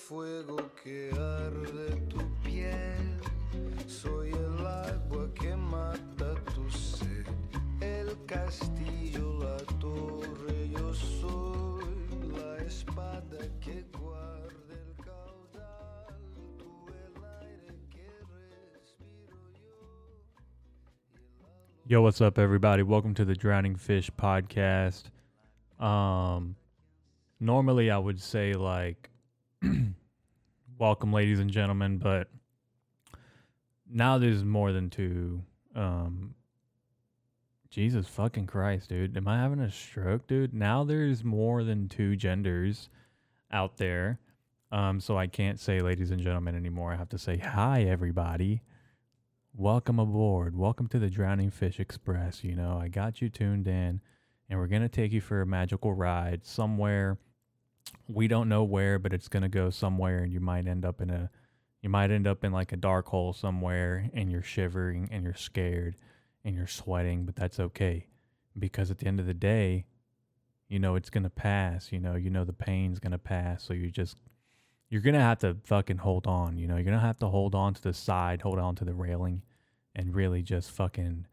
fuego que arde tu piel. Soy el agua que mata tu sed. El castillo, la torre, yo soy la espada que guarda el caudal. Tú el aire que respiro yo. Yo, what's up, everybody? Welcome to the Drowning Fish podcast. Normally I would say like, welcome, ladies and gentlemen, but now there's more than two. Jesus fucking Christ, dude. Am I having a stroke, dude? Now there's more than two genders out there. So I can't say ladies and gentlemen anymore. I have to say hi, everybody. Welcome aboard. Welcome to the Drowning Fish Express. You know, I got you tuned in, and we're going to take you for a magical ride somewhere. We don't know where, but it's going to go somewhere, and you might end up in like a dark hole somewhere, and you're shivering and you're scared and you're sweating, but that's okay, because at the end of the day, you know it's going to pass. You know the pain's going to pass, so you're going to have to fucking hold on. You know, you're going to have to hold on to the side, hold on to the railing, and really just fucking,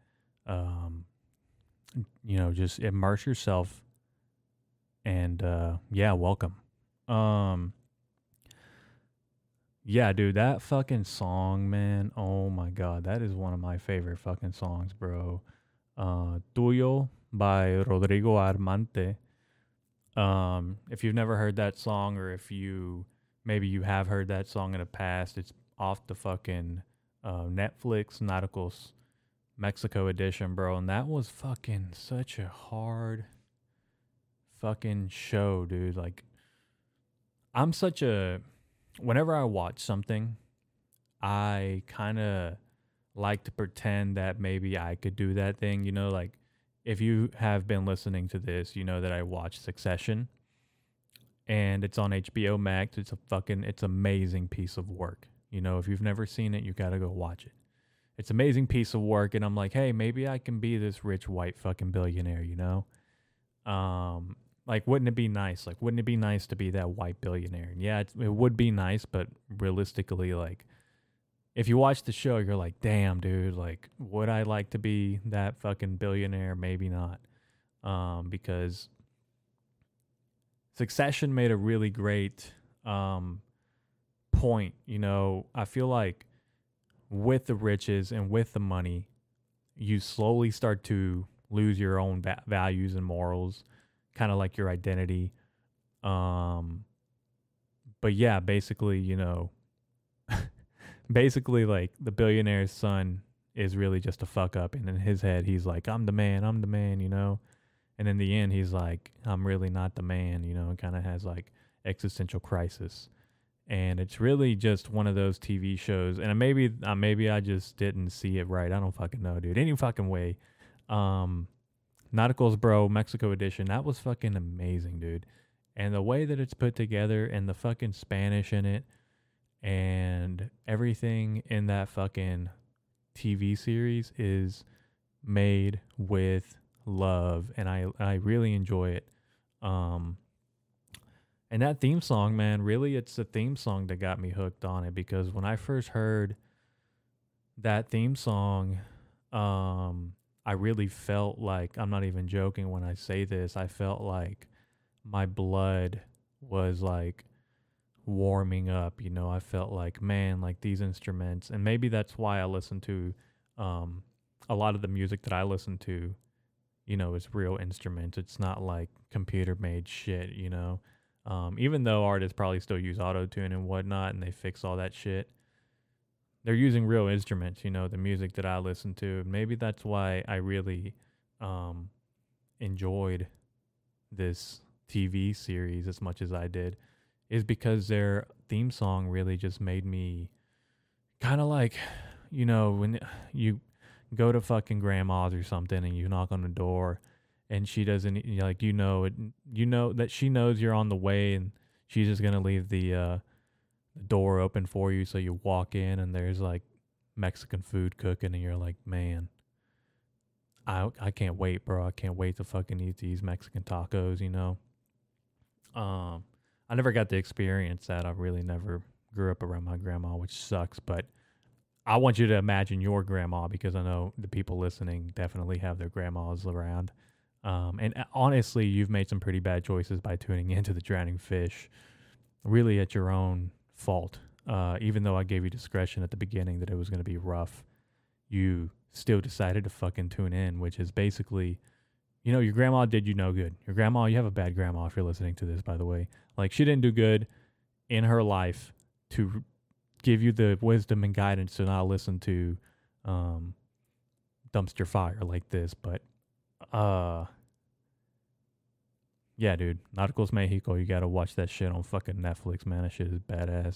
just immerse yourself. And, yeah, welcome. Yeah, dude, that fucking song, man. Oh my God. That is one of my favorite fucking songs, bro. Tuyo by Rodrigo Armante. If you've never heard that song, or if maybe you have heard that song in the past, it's off the fucking Netflix Narcos Mexico edition, bro. And that was fucking such a hard fucking show, dude. Like, whenever I watch something, I kind of like to pretend that maybe I could do that thing, you know, like if you have been listening to this, you know that I watch Succession, and it's on HBO Max. It's amazing piece of work. You know, if you've never seen it, you got to go watch it. It's amazing piece of work. And I'm like, hey, maybe I can be this rich white fucking billionaire, you know? Like, wouldn't it be nice? Like, wouldn't it be nice to be that white billionaire? And yeah, it would be nice, but realistically, like, if you watch the show, you're like, damn, dude, like, would I like to be that fucking billionaire? Maybe not. Because Succession made a really great point. You know, I feel like with the riches and with the money, you slowly start to lose your own values and morals, kind of like your identity. But yeah, basically, you know, basically like the billionaire's son is really just a fuck up. And in his head, he's like, I'm the man, you know? And in the end, he's like, I'm really not the man, you know, and kind of has like existential crisis. And it's really just one of those TV shows. And maybe I just didn't see it right. I don't fucking know, dude. Any fucking way. Nauticals, bro, Mexico edition. That was fucking amazing, dude. And the way that it's put together, and the fucking Spanish in it, and everything in that fucking TV series is made with love, and I really enjoy it. And that theme song, man, really, it's the theme song that got me hooked on it, because when I first heard that theme song, I really felt like, I'm not even joking when I say this, I felt like my blood was like warming up, you know. I felt like, man, like these instruments, and maybe that's why I listen to a lot of the music that I listen to, you know, is real instruments. It's not like computer made shit, you know. Even though artists probably still use auto-tune and whatnot, and they fix all that shit, they're using real instruments, you know, the music that I listen to. Maybe that's why I really enjoyed this TV series as much as I did, is because their theme song really just made me kind of like, you know, when you go to fucking grandma's or something and you knock on the door and she doesn't, like, you know that she knows you're on the way, and she's just going to leave the door open for you, so you walk in and there's like Mexican food cooking, and you're like, man, I can't wait, bro. I can't wait to fucking eat these Mexican tacos, you know. I never got to experience that. I really never grew up around my grandma, which sucks. But I want you to imagine your grandma because I know the people listening definitely have their grandmas around. And honestly, you've made some pretty bad choices by tuning into the Drowning Fish, really at your own fault. Even though I gave you discretion at the beginning that it was going to be rough, you still decided to fucking tune in, which is basically, you know, your grandma did you no good. Your grandma, you have a bad grandma if you're listening to this, by the way. Like, she didn't do good in her life to give you the wisdom and guidance to not listen to dumpster fire like this. But yeah, dude, Nauticals Mexico, you gotta watch that shit on fucking Netflix, man. That shit is badass.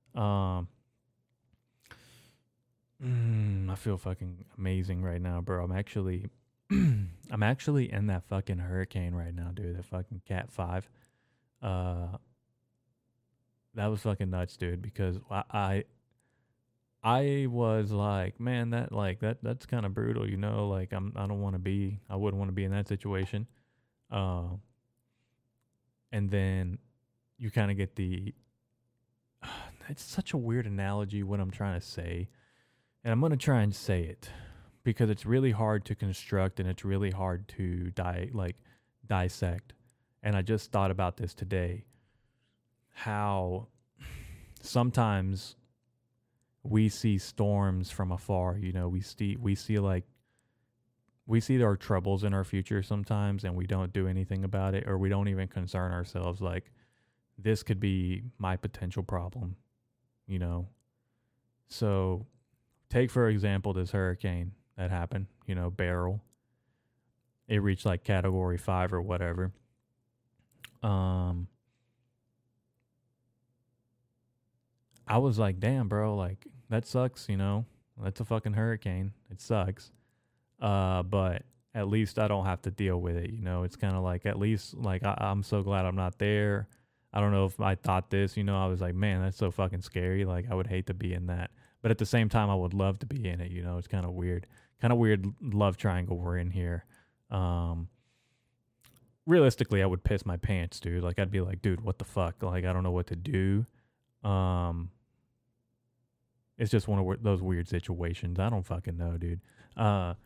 I feel fucking amazing right now, bro. I'm actually I'm actually in that fucking hurricane right now, dude. That fucking Cat 5. That was fucking nuts, dude, because I was like, man, that's kind of brutal, you know, like I wouldn't want to be in that situation. And then you kind of get it's such a weird analogy what I'm trying to say. And I'm going to try and say it because it's really hard to construct and it's really hard to dissect. And I just thought about this today, how sometimes we see storms from afar, you know, we see our troubles in our future sometimes and we don't do anything about it, or we don't even concern ourselves like this could be my potential problem, you know. So take, for example, this hurricane that happened, you know, Beryl. It reached like category 5 or whatever. I was like, damn, bro, like that sucks, you know. That's a fucking hurricane. It sucks. But at least I don't have to deal with it, you know. It's kind of like, at least like I'm so glad I'm not there. I don't know if I thought this, you know, I was like, man, that's so fucking scary. Like, I would hate to be in that. But at the same time, I would love to be in it, you know. It's kind of weird. Kind of weird love triangle we're in here. Realistically, I would piss my pants, dude. Like, I'd be like, dude, what the fuck? Like, I don't know what to do. It's just one of those weird situations. I don't fucking know, dude. I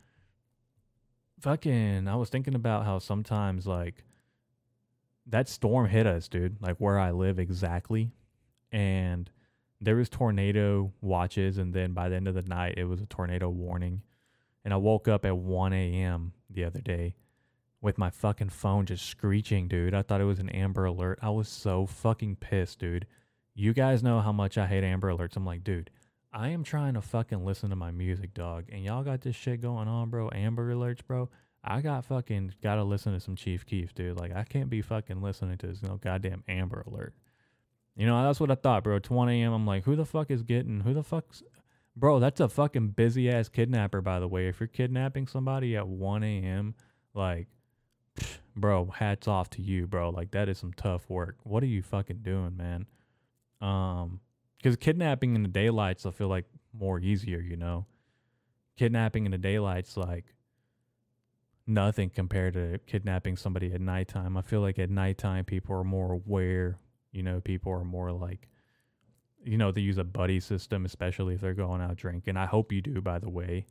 was thinking about how sometimes, like, that storm hit us, dude, like where I live exactly. And there was tornado watches, and then by the end of the night, it was a tornado warning. And I woke up at 1 a.m. the other day with my fucking phone just screeching, dude. I thought it was an Amber Alert. I was so fucking pissed, dude. You guys know how much I hate Amber Alerts. I'm like, dude, I am trying to fucking listen to my music, dog. And y'all got this shit going on, bro. Amber Alerts, bro. I gotta listen to some Chief Keef, dude. Like, I can't be fucking listening to this, goddamn Amber Alert. You know, that's what I thought, bro. It's 1 a.m. I'm like, who the fuck's... Bro, that's a fucking busy-ass kidnapper, by the way. If you're kidnapping somebody at 1 a.m., like, bro, hats off to you, bro. Like, that is some tough work. What are you fucking doing, man? Because kidnapping in the daylight's, I feel like, more easier, you know? Kidnapping in the daylight's, like, nothing compared to kidnapping somebody at nighttime. I feel like at nighttime, people are more aware. You know, people are more like, you know, they use a buddy system, especially if they're going out drinking. I hope you do, by the way.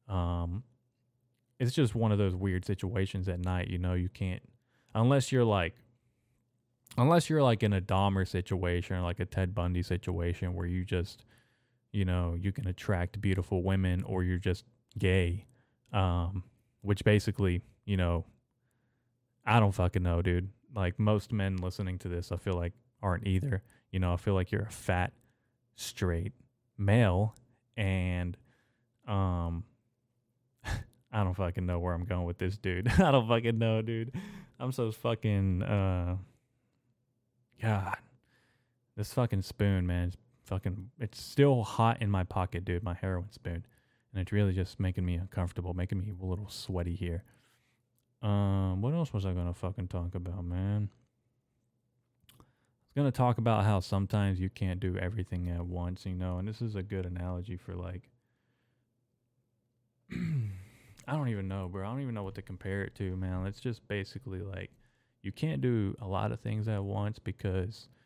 It's just one of those weird situations at night. You know, you can't, unless you're like in a Dahmer situation or like a Ted Bundy situation where you just, you know, you can attract beautiful women, or you're just gay. Which basically, you know, I don't fucking know, dude. Like, most men listening to this, I feel like, aren't either. You know, I feel like you're a fat, straight male, and I don't fucking know where I'm going with this, dude. I don't fucking know, dude. I'm so fucking, God. This fucking spoon, man, it's still hot in my pocket, dude, my heroin spoon. And it's really just making me uncomfortable, making me a little sweaty here. What else was I going to fucking talk about, man? I was going to talk about how sometimes you can't do everything at once, you know, and this is a good analogy for, like, I don't even know, bro. I don't even know what to compare it to, man. It's just basically like, you can't do a lot of things at once because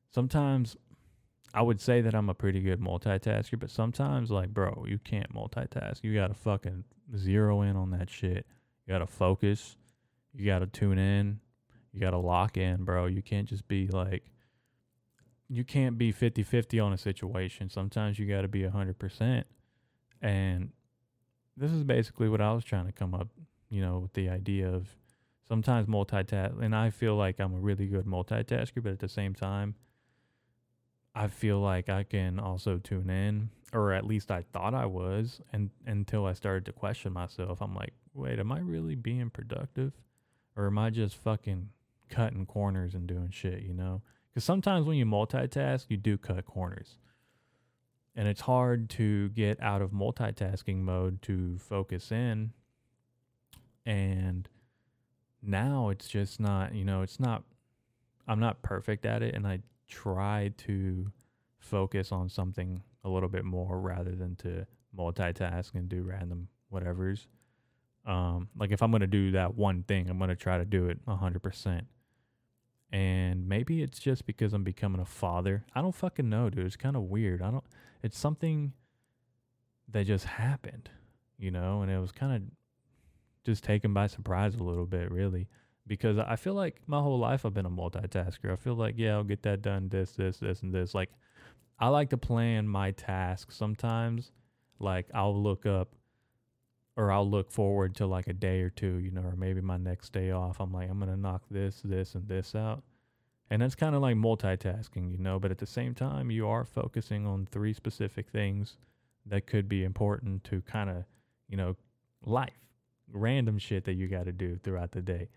sometimes I would say that I'm a pretty good multitasker, but sometimes, like, bro, you can't multitask. You gotta fucking zero in on that shit. You gotta focus. You gotta tune in. You gotta lock in, bro. You can't just be like, you can't be 50-50 on a situation. Sometimes you gotta be 100%. And this is basically what I was trying to come up, with the idea of sometimes multitask. And I feel like I'm a really good multitasker, but at the same time, I feel like I can also tune in, or at least I thought I was, and until I started to question myself. I'm like, wait, am I really being productive, or am I just fucking cutting corners and doing shit? Because sometimes when you multitask, you do cut corners, and it's hard to get out of multitasking mode to focus in. And now it's just not, it's not. I'm not perfect at it, and I try to focus on something a little bit more rather than to multitask and do random whatevers. Like if I'm going to do that one thing, I'm going to try to do it 100%. And maybe it's just because I'm becoming a father. I don't fucking know, dude. It's kind of weird. It's something that just happened, and it was kind of just taken by surprise a little bit, really. Because I feel like my whole life I've been a multitasker. I feel like, yeah, I'll get that done, this, and this. Like, I like to plan my tasks sometimes. Like, I'll look up or I'll look forward to like a day or two, or maybe my next day off. I'm like, I'm going to knock this, and this out. And that's kind of like multitasking, but at the same time, you are focusing on 3 specific things that could be important to kind of, life, random shit that you got to do throughout the day.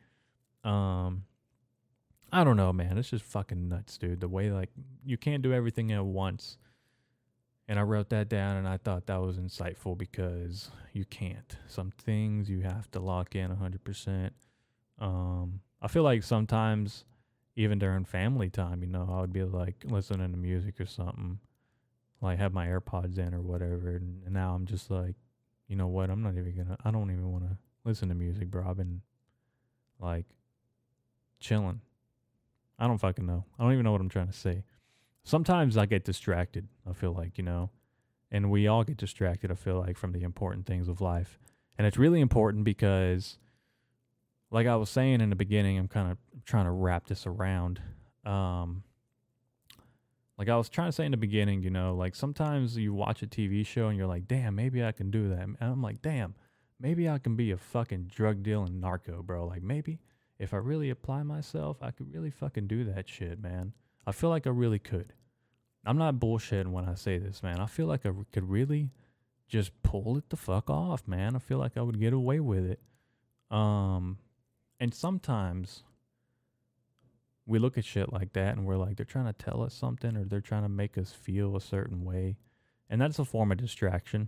I don't know, man. It's just fucking nuts, dude. The way, like, you can't do everything at once. And I wrote that down, and I thought that was insightful because you can't. Some things you have to lock in 100%. I feel like sometimes, even during family time, I would be like listening to music or something, like have my AirPods in or whatever. And now I'm just like, you know what? I don't even want to listen to music, bro. I've been like chilling. I don't fucking know. I don't even know what I'm trying to say. Sometimes I get distracted, I feel like, and we all get distracted, I feel like, from the important things of life. And it's really important because, like I was saying in the beginning, I'm kind of trying to wrap this around. Like I was trying to say in the beginning, like sometimes you watch a TV show and you're like, damn, maybe I can do that. And I'm like, damn, maybe I can be a fucking drug dealing narco, bro. Like maybe if I really apply myself, I could really fucking do that shit, man. I feel like I really could. I'm not bullshitting when I say this, man. I feel like I could really just pull it the fuck off, man. I feel like I would get away with it. And sometimes we look at shit like that and we're like, they're trying to tell us something or they're trying to make us feel a certain way. And that's a form of distraction,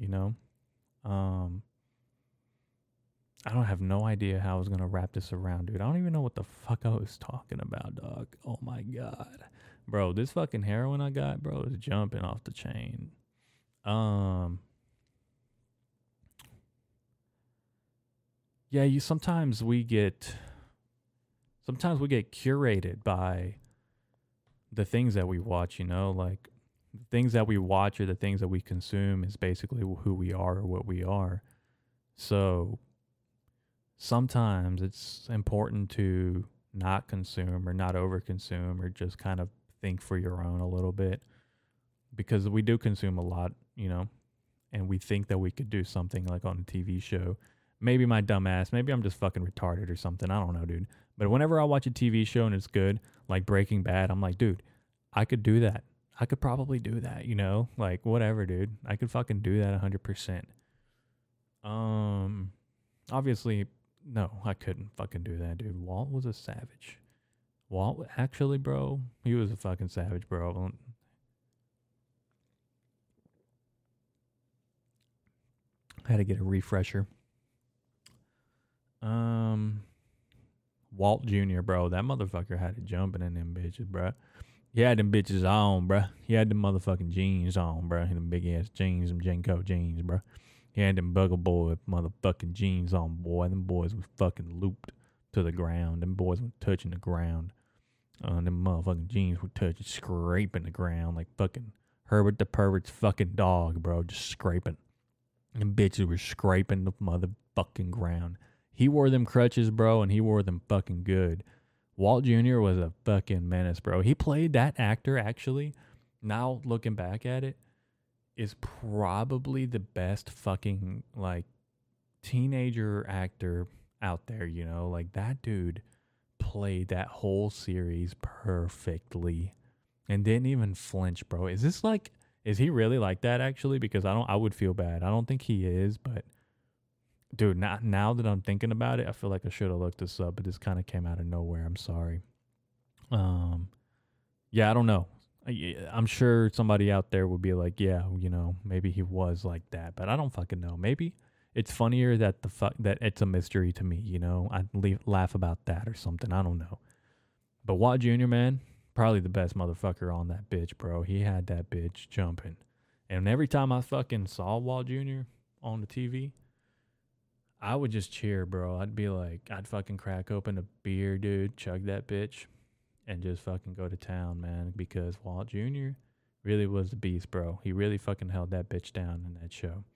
I don't have no idea how I was going to wrap this around, dude. I don't even know what the fuck I was talking about, dog. Oh my God. Bro, this fucking heroin I got, bro, is jumping off the chain. Yeah, sometimes we get curated by the things that we watch, like the things that we watch or the things that we consume is basically who we are or what we are. So sometimes it's important to not consume or not overconsume or just kind of think for your own a little bit, because we do consume a lot, and we think that we could do something like on a TV show. Maybe my dumb ass, maybe I'm just fucking retarded or something. I don't know, dude. But whenever I watch a TV show and it's good, like Breaking Bad, I'm like, dude, I could do that. I could probably do that, like whatever, dude. I could fucking do that 100%. Obviously, no, I couldn't fucking do that, dude. Walt was a savage. Walt, actually, bro, he was a fucking savage, bro. I had to get a refresher. Walt Jr., bro, that motherfucker had it jumping in them bitches, bro. He had them bitches on, bro. He had them motherfucking jeans on, bro. Them big ass jeans, them Jenko jeans, bro. He had them Bugger Boy motherfucking jeans on, boy. Them boys was fucking looped to the ground. Them boys were touching the ground. Them motherfucking jeans were touching, scraping the ground like fucking Herbert the Pervert's fucking dog, bro. Just scraping. Them bitches were scraping the motherfucking ground. He wore them crutches, bro, and he wore them fucking good. Walt Jr. was a fucking menace, bro. He played that actor, actually. Now, looking back at it, is probably the best fucking, like, teenager actor out there, you know? Like, that dude played that whole series perfectly and didn't even flinch, bro. Is he really like that, actually? Because I would feel bad. I don't think he is, but dude, now that I'm thinking about it, I feel like I should have looked this up, but this kind of came out of nowhere. I'm sorry. Yeah, I don't know. I'm sure somebody out there would be like, yeah, you know, maybe he was like that, but I don't fucking know. Maybe it's funnier that that it's a mystery to me, you know. I'd laugh about that or something. I don't know. But Watt Jr., man, probably the best motherfucker on that bitch, bro. He had that bitch jumping. And every time I fucking saw Walt Jr. on the TV, I would just cheer, bro. I'd fucking crack open a beer, dude, chug that bitch, and just fucking go to town, man. Because Walt Jr. really was the beast, bro. He really fucking held that bitch down in that show.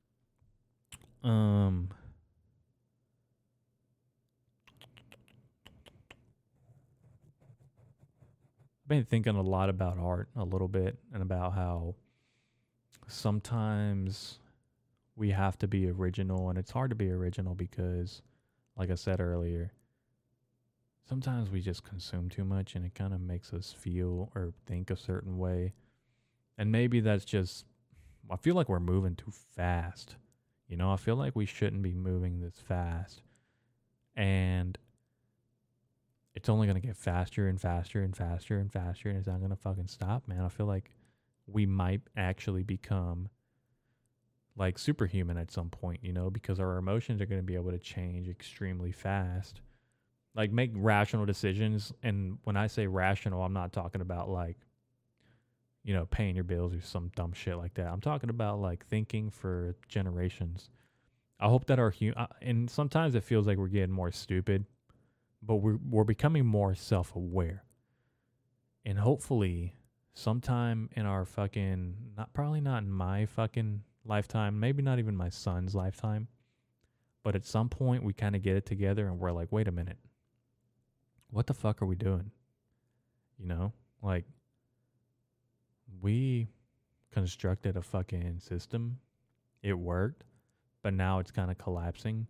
I've been thinking a lot about art a little bit and about how sometimes we have to be original, and it's hard to be original because, like I said earlier, sometimes we just consume too much and it kind of makes us feel or think a certain way. And maybe that's just, I feel like we're moving too fast. You know, I feel like we shouldn't be moving this fast. And it's only going to get faster and faster and faster and faster, and it's not going to fucking stop, man. I feel like we might actually become like superhuman at some point, you know, because our emotions are going to be able to change extremely fast. Like, make rational decisions. And when I say rational, I'm not talking about like, you know, paying your bills or some dumb shit like that. I'm talking about like thinking for generations. I hope that and sometimes it feels like we're getting more stupid, but we're becoming more self-aware. And hopefully sometime in our fucking, probably not in my fucking lifetime, maybe not even my son's lifetime, but at some point we kind of get it together and we're like, wait a minute, what the fuck are we doing? You know, like, we constructed a fucking system. It worked, but now it's kind of collapsing.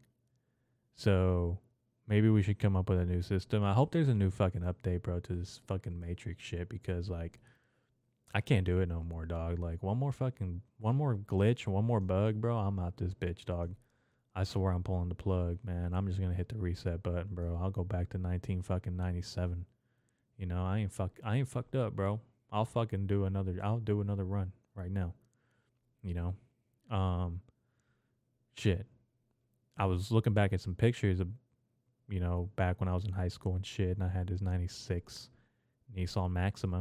So maybe we should come up with a new system. I hope there's a new fucking update, bro, to this fucking Matrix shit, because like, I can't do it no more, dog. Like, one more glitch, one more bug, bro, I'm out this bitch, dog. I swear I'm pulling the plug, man. I'm just gonna hit the reset button, bro. I'll go back to 1997. You know, I ain't fucked up, bro. I'll do another run right now. You know? Shit. I was looking back at some pictures of, you know, back when I was in high school and shit, and I had this 96 Nissan Maxima.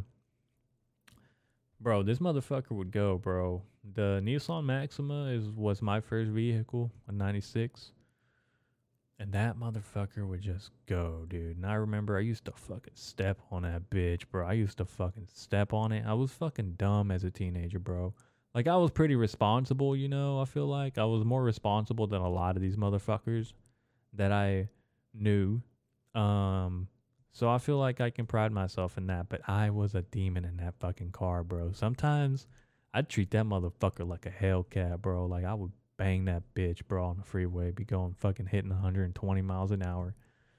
Bro, this motherfucker would go, bro. The Nissan Maxima was my first vehicle, a 96. And that motherfucker would just go, dude. And I remember I used to fucking step on that bitch, bro. I used to fucking step on it. I was fucking dumb as a teenager, bro. Like, I was pretty responsible, you know, I feel like. I was more responsible than a lot of these motherfuckers that I knew. So I feel like I can pride myself in that, but I was a demon in that fucking car, bro. Sometimes I'd treat that motherfucker like a Hellcat, bro. Like, I would bang that bitch, bro, on the freeway, be going fucking hitting 120 miles an hour.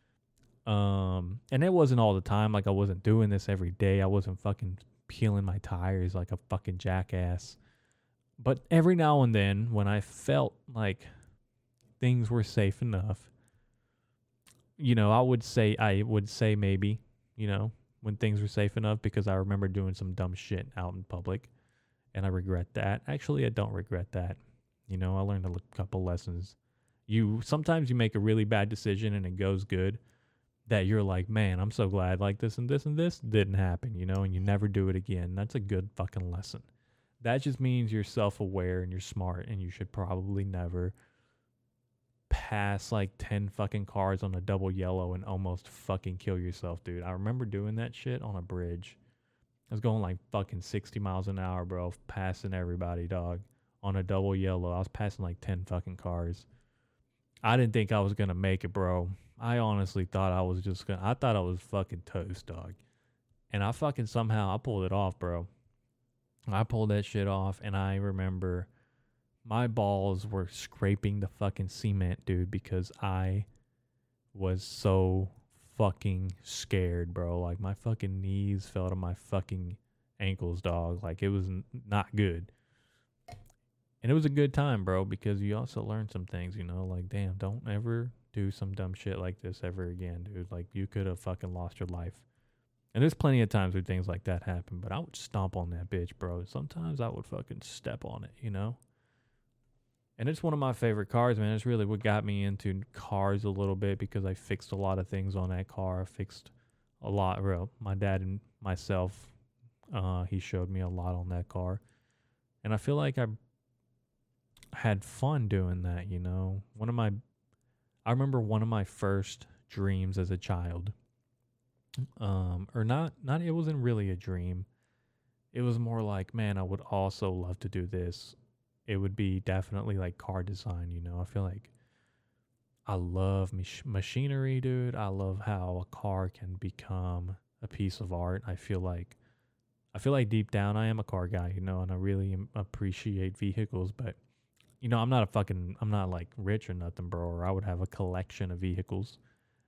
And it wasn't all the time. Like, I wasn't doing this every day. I wasn't fucking peeling my tires like a fucking jackass. But every now and then, when I felt like things were safe enough, you know, I would say maybe, you know, when things were safe enough, because I remember doing some dumb shit out in public, and I regret that. Actually, I don't regret that. You know, I learned a couple lessons. Sometimes you make a really bad decision and it goes good, that you're like, man, I'm so glad like this and this and this didn't happen, you know, and you never do it again. That's a good fucking lesson. That just means you're self-aware and you're smart, and you should probably never pass like 10 fucking cars on a double yellow and almost fucking kill yourself, dude. I remember doing that shit on a bridge. I was going like fucking 60 miles an hour, bro, passing everybody, dog, on a double yellow. I was passing like 10 fucking cars. I didn't think I was going to make it, bro. I honestly thought I thought I was fucking toast, dog. And I fucking somehow, I pulled it off, bro. I pulled that shit off, and I remember my balls were scraping the fucking cement, dude, because I was so fucking scared, bro. Like, my fucking knees fell to my fucking ankles, dog. Like, it was not good. And it was a good time, bro, because you also learn some things, you know? Like, damn, don't ever do some dumb shit like this ever again, dude. Like, you could have fucking lost your life. And there's plenty of times where things like that happen, but I would stomp on that bitch, bro. Sometimes I would fucking step on it, you know? And it's one of my favorite cars, man. It's really what got me into cars a little bit because I fixed a lot of things on that car. I fixed a lot, bro. My dad and myself, he showed me a lot on that car. And I feel like I had fun doing that, you know? I remember one of my first dreams as a child. It wasn't really a dream. It was more like, man, I would also love to do this. It would be definitely like car design, you know? I feel like I love machinery, dude. I love how a car can become a piece of art. I feel like deep down I am a car guy, you know, and I really appreciate vehicles, but you know, I'm not like rich or nothing, bro, or I would have a collection of vehicles.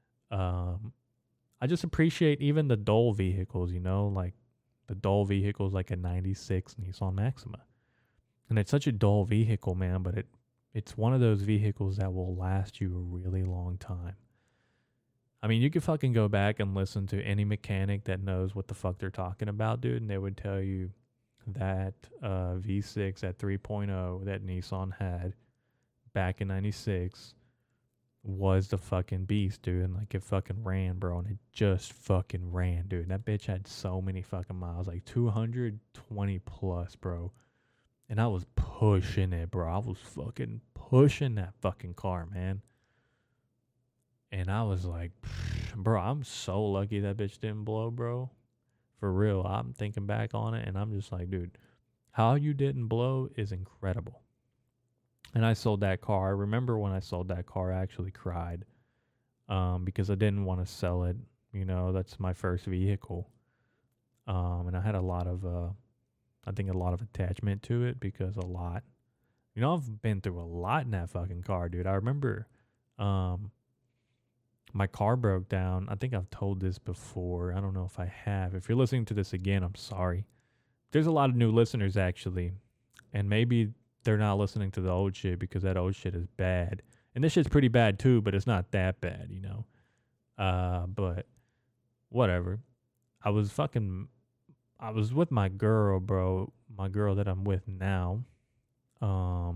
I just appreciate even the dull vehicles, you know, like the dull vehicles like a 96 Nissan Maxima. And it's such a dull vehicle, man, but it's one of those vehicles that will last you a really long time. I mean, you could fucking go back and listen to any mechanic that knows what the fuck they're talking about, dude, and they would tell you that V6 at 3.0 that Nissan had back in 96 was the fucking beast, dude. And like, it fucking ran, bro, and it just fucking ran, dude. That bitch had so many fucking miles, like 220 plus, bro. And I was pushing it, bro. I was fucking pushing that fucking car, man. And I was like, bro, I'm so lucky that bitch didn't blow, bro. For real. I'm thinking back on it, and I'm just like, dude, how you didn't blow is incredible. And I sold that car. I remember when I sold that car, I actually cried because I didn't want to sell it. You know, that's my first vehicle. And I had a lot of attachment to it because you know, I've been through a lot in that fucking car, dude. I remember my car broke down. I think I've told this before. I don't know if I have. If you're listening to this again, I'm sorry. There's a lot of new listeners, actually. And maybe they're not listening to the old shit because that old shit is bad. And this shit's pretty bad too, but it's not that bad, you know? But whatever. I was with my girl, bro. My girl that I'm with now. My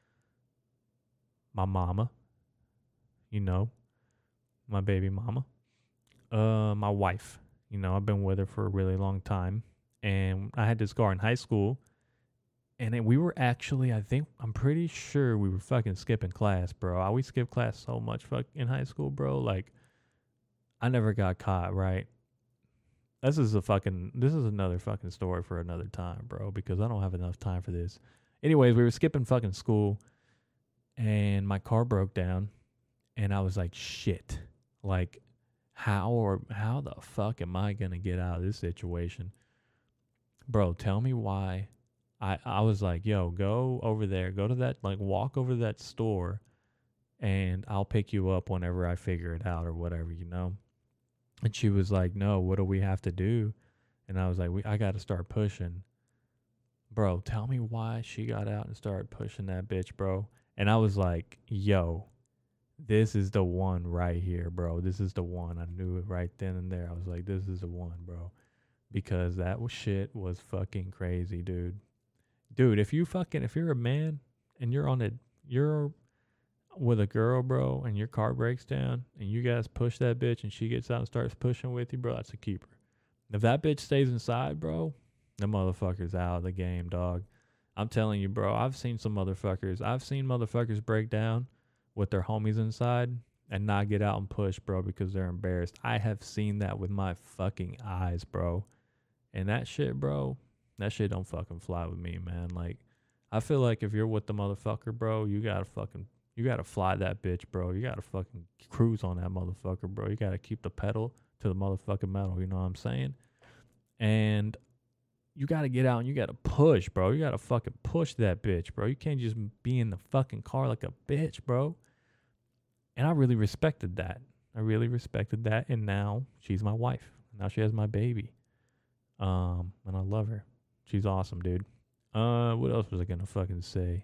mama. You know. My baby mama. My wife. You know, I've been with her for a really long time. And I had this car in high school. And then we were actually, I'm pretty sure we were fucking skipping class, bro. We skipped class so much in high school, bro. Like, I never got caught, right? This is another fucking story for another time, bro, because I don't have enough time for this. Anyways, we were skipping fucking school, and my car broke down, and I was like, shit. Like, how the fuck am I going to get out of this situation? Bro, tell me why. I was like, yo, go over there, go to that, like, walk over to that store, and I'll pick you up whenever I figure it out or whatever, you know? And she was like, no, what do we have to do? And I was like, I got to start pushing. Bro, tell me why she got out and started pushing that bitch, bro. And I was like, yo, this is the one right here, bro. This is the one. I knew it right then and there. I was like, this is the one, bro. Because shit was fucking crazy, dude. Dude, if you're a man and you're with a girl, bro, and your car breaks down and you guys push that bitch and she gets out and starts pushing with you, bro, that's a keeper. If that bitch stays inside, bro, the motherfucker's out of the game, dog. I'm telling you, bro, I've seen motherfuckers break down with their homies inside and not get out and push, bro, because they're embarrassed. I have seen that with my fucking eyes, bro. And that shit, bro, that shit don't fucking fly with me, man. Like, I feel like if you're with the motherfucker, bro, you gotta fly that bitch, bro. You gotta fucking cruise on that motherfucker, bro. You gotta keep the pedal to the motherfucking metal, you know what I'm saying? And you gotta get out and you gotta push, bro. You gotta fucking push that bitch, bro. You can't just be in the fucking car like a bitch, bro. And I really respected that. I really respected that. And now she's my wife. Now she has my baby. And I love her. She's awesome, dude. What else was I gonna fucking say?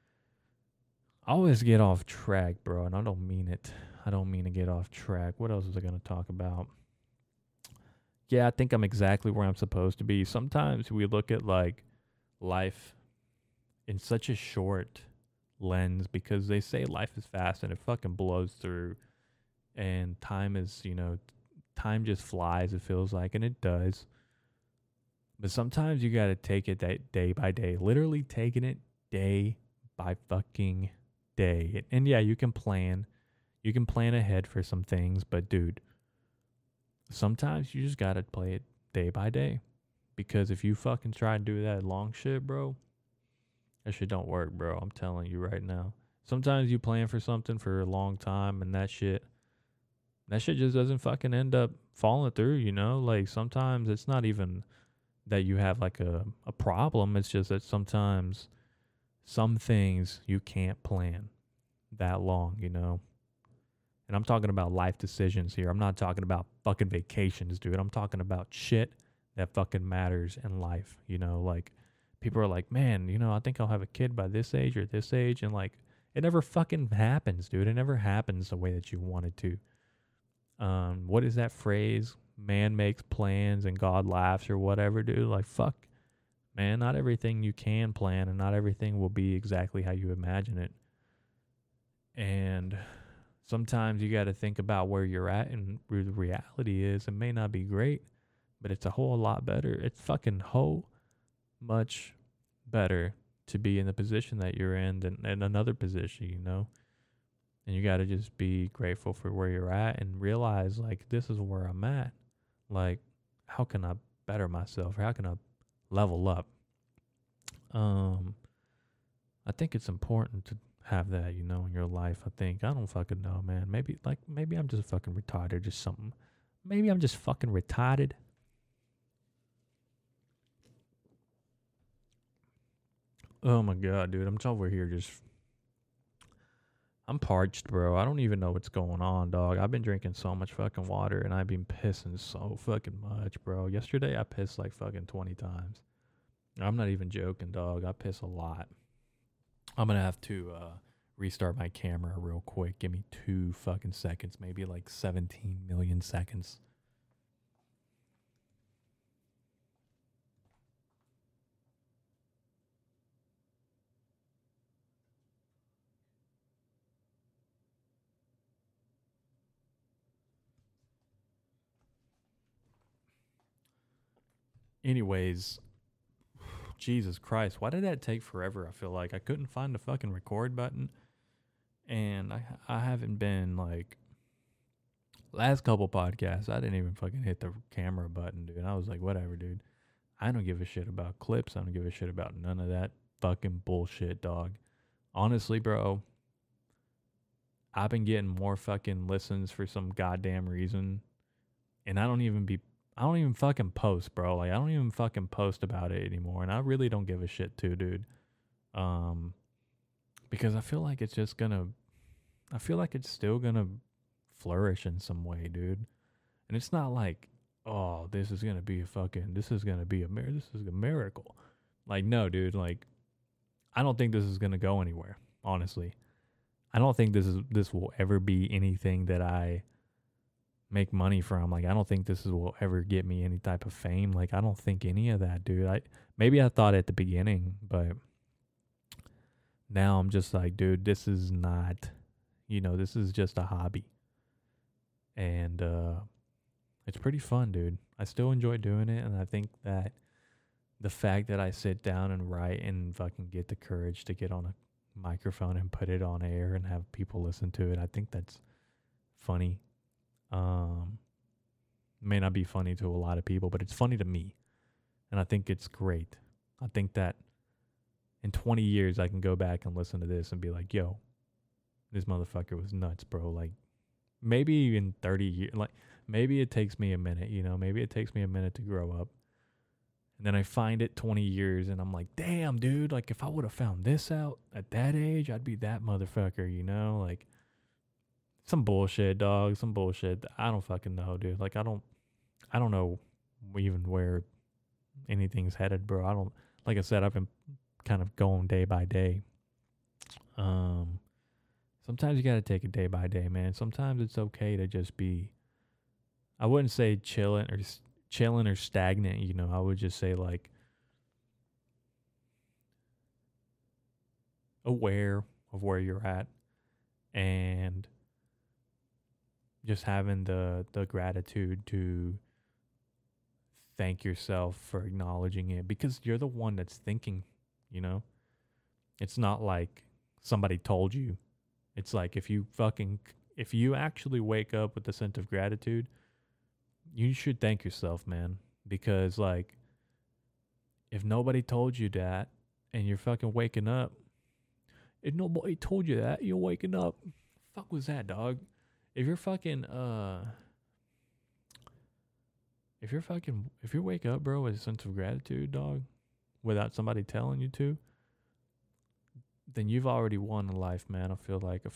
I always get off track, bro, and I don't mean it. I don't mean to get off track. What else was I gonna talk about? Yeah, I think I'm exactly where I'm supposed to be. Sometimes we look at like life in such a short lens because they say life is fast and it fucking blows through, and time is, time just flies, it feels like, and it does. But sometimes you got to take it that day by day, literally taking it day by fucking day. And yeah, you can plan ahead for some things, but dude, sometimes you just got to play it day by day. Because if you fucking try to do that long shit, bro, that shit don't work, bro. I'm telling you right now. Sometimes you plan for something for a long time and that shit just doesn't fucking end up falling through, Like sometimes it's not even that you have like a problem. It's just that sometimes some things you can't plan that long, And I'm talking about life decisions here. I'm not talking about fucking vacations, dude. I'm talking about shit that fucking matters in life, Like people are like, man, I think I'll have a kid by this age or this age. And like, it never fucking happens, dude. It never happens the way that you want it to. What is that phrase? Man makes plans and God laughs or whatever, dude. Like, fuck, man, not everything you can plan and not everything will be exactly how you imagine it. And sometimes you got to think about where you're at and where the reality is. It may not be great, but it's a whole lot better. It's fucking whole much better to be in the position that you're in than in another position, And you got to just be grateful for where you're at and realize, like, this is where I'm at. Like, how can I better myself? Or how can I level up? I think it's important to have that, in your life. I don't fucking know, man. Maybe I'm just fucking retarded or just something. Maybe I'm just fucking retarded. Oh my God, dude. I'm over here I'm parched, bro. I don't even know what's going on, dog. I've been drinking so much fucking water and I've been pissing so fucking much, bro. Yesterday I pissed like fucking 20 times. I'm not even joking, dog. I piss a lot. I'm going to have to restart my camera real quick. Give me 2 fucking seconds, maybe like 17 million seconds. Anyways, Jesus Christ, why did that take forever? I feel like I couldn't find the fucking record button, and I haven't been like last couple podcasts. I didn't even fucking hit the camera button, dude. I was like, whatever, dude. I don't give a shit about clips. I don't give a shit about none of that fucking bullshit, dog. Honestly, bro, I've been getting more fucking listens for some goddamn reason, and I don't even fucking post, bro. Like, I don't even fucking post about it anymore. And I really don't give a shit too, dude. Because I feel like it's still gonna flourish in some way, dude. And it's not like, oh, this is gonna be a miracle. Like, no, dude. Like, I don't think this is gonna go anywhere. Honestly, I don't think this will ever be anything that I make money from. Like, I don't think this will ever get me any type of fame. Like, I don't think any of that, dude. Maybe I thought at the beginning, but now I'm just like, dude, this is not, this is just a hobby. And it's pretty fun, dude. I still enjoy doing it, and I think that the fact that I sit down and write and fucking get the courage to get on a microphone and put it on air and have people listen to it. I think that's funny. May not be funny to a lot of people, but it's funny to me. And I think it's great. I think that in 20 years, I can go back and listen to this and be like, yo, this motherfucker was nuts, bro. Like, maybe in 30 years, like, maybe it takes me a minute, you know, maybe it takes me a minute to grow up. And then I find it 20 years and I'm like, damn, dude, like, if I would have found this out at that age, I'd be that motherfucker, you know? Like, some bullshit, dog, some bullshit. I don't fucking know, dude. Like, I don't know even where anything's headed, bro. Like I said, I've been kind of going day by day. Sometimes you got to take it day by day, man. Sometimes it's okay to just be, I wouldn't say chilling or stagnant, you know. I would just say like aware of where you're at and just having the gratitude to thank yourself for acknowledging it, because you're the one that's thinking, you know. It's not like somebody told you. It's like if you actually wake up with a sense of gratitude, you should thank yourself, man. Because like, if nobody told you that and you're fucking waking up, if nobody told you that, you're waking up. Fuck was that, dog? If you wake up, bro, with a sense of gratitude, dog, without somebody telling you to, then you've already won in life, man. I feel like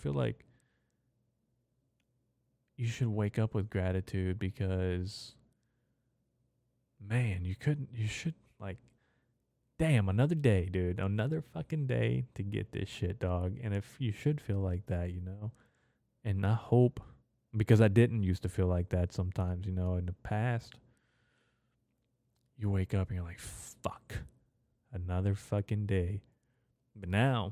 you should wake up with gratitude because, man, you should, like, damn, another day, dude. Another fucking day to get this shit, dog. And if you should feel like that, you know, and I hope, because I didn't used to feel like that sometimes, you know, in the past, you wake up and you're like, fuck, another fucking day. But now,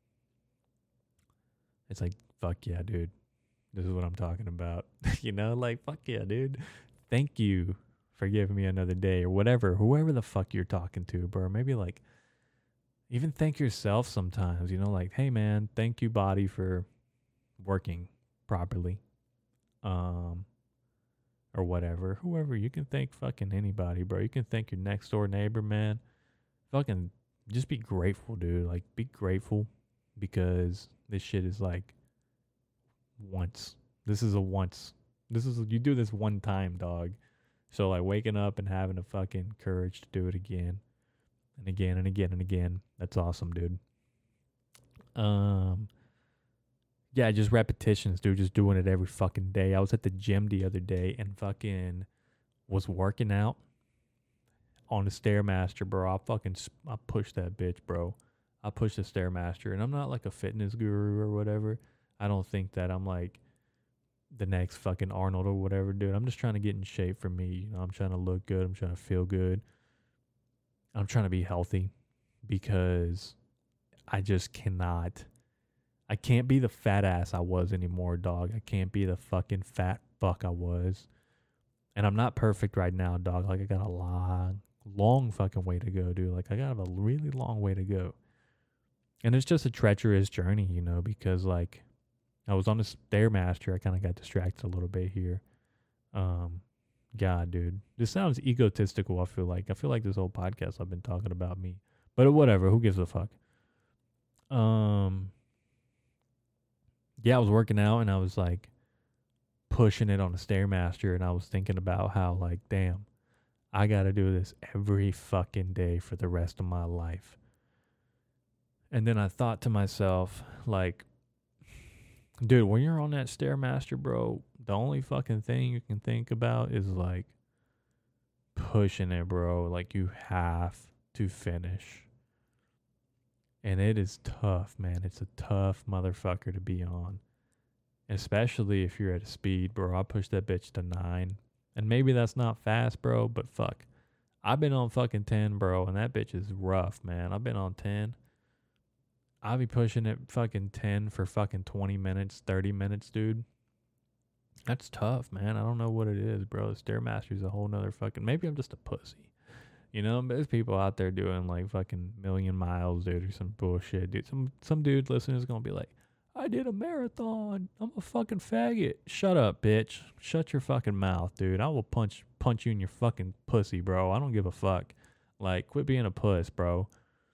it's like, fuck yeah, dude. This is what I'm talking about. You know, like, fuck yeah, dude. Thank you for giving me another day or whatever, whoever the fuck you're talking to, bro. Maybe like, even thank yourself sometimes, you know, like, hey man, thank you, body, for working properly. Or whatever. Whoever, you can thank fucking anybody, bro. You can thank your next door neighbor, man. Fucking just be grateful, dude. Like, be grateful because this shit is like once. This is you do this one time, dog. So like waking up and having the fucking courage to do it again and again and again and again. That's awesome, dude. Yeah, just repetitions, dude. Just doing it every fucking day. I was at the gym the other day and fucking was working out on the Stairmaster, bro. I pushed that bitch, bro. I pushed the Stairmaster, and I'm not like a fitness guru or whatever. I don't think that I'm like the next fucking Arnold or whatever, dude. I'm just trying to get in shape for me. You know, I'm trying to look good. I'm trying to feel good. I'm trying to be healthy because I just cannot. I can't be the fat ass I was anymore, dog. I can't be the fucking fat fuck I was. And I'm not perfect right now, dog. Like, I got a long fucking way to go, dude. Like, I got a really long way to go. And it's just a treacherous journey, you know, because, like, I was on the Stairmaster. I kind of got distracted a little bit here. God, dude. This sounds egotistical, I feel like. I feel like this whole podcast I've been talking about me. But whatever. Who gives a fuck? Yeah, I was working out and I was like pushing it on the Stairmaster, and I was thinking about how, like, damn, I got to do this every fucking day for the rest of my life. And then I thought to myself, like, dude, when you're on that Stairmaster, bro, the only fucking thing you can think about is like pushing it, bro. Like, you have to finish. And it is tough, man. It's a tough motherfucker to be on. Especially if you're at a speed, bro. I pushed that bitch to 9. And maybe that's not fast, bro, but fuck. I've been on fucking 10, bro, and that bitch is rough, man. I've been on 10. I'll be pushing it fucking 10 for fucking 20 minutes, 30 minutes, dude. That's tough, man. I don't know what it is, bro. The Stairmaster's a whole nother fucking... Maybe I'm just a pussy. You know, there's people out there doing like fucking million miles, dude, or some bullshit, dude. Some dude listening is gonna be like, I did a marathon. I'm a fucking faggot. Shut up, bitch. Shut your fucking mouth, dude. I will punch you in your fucking pussy, bro. I don't give a fuck. Like, quit being a puss, bro.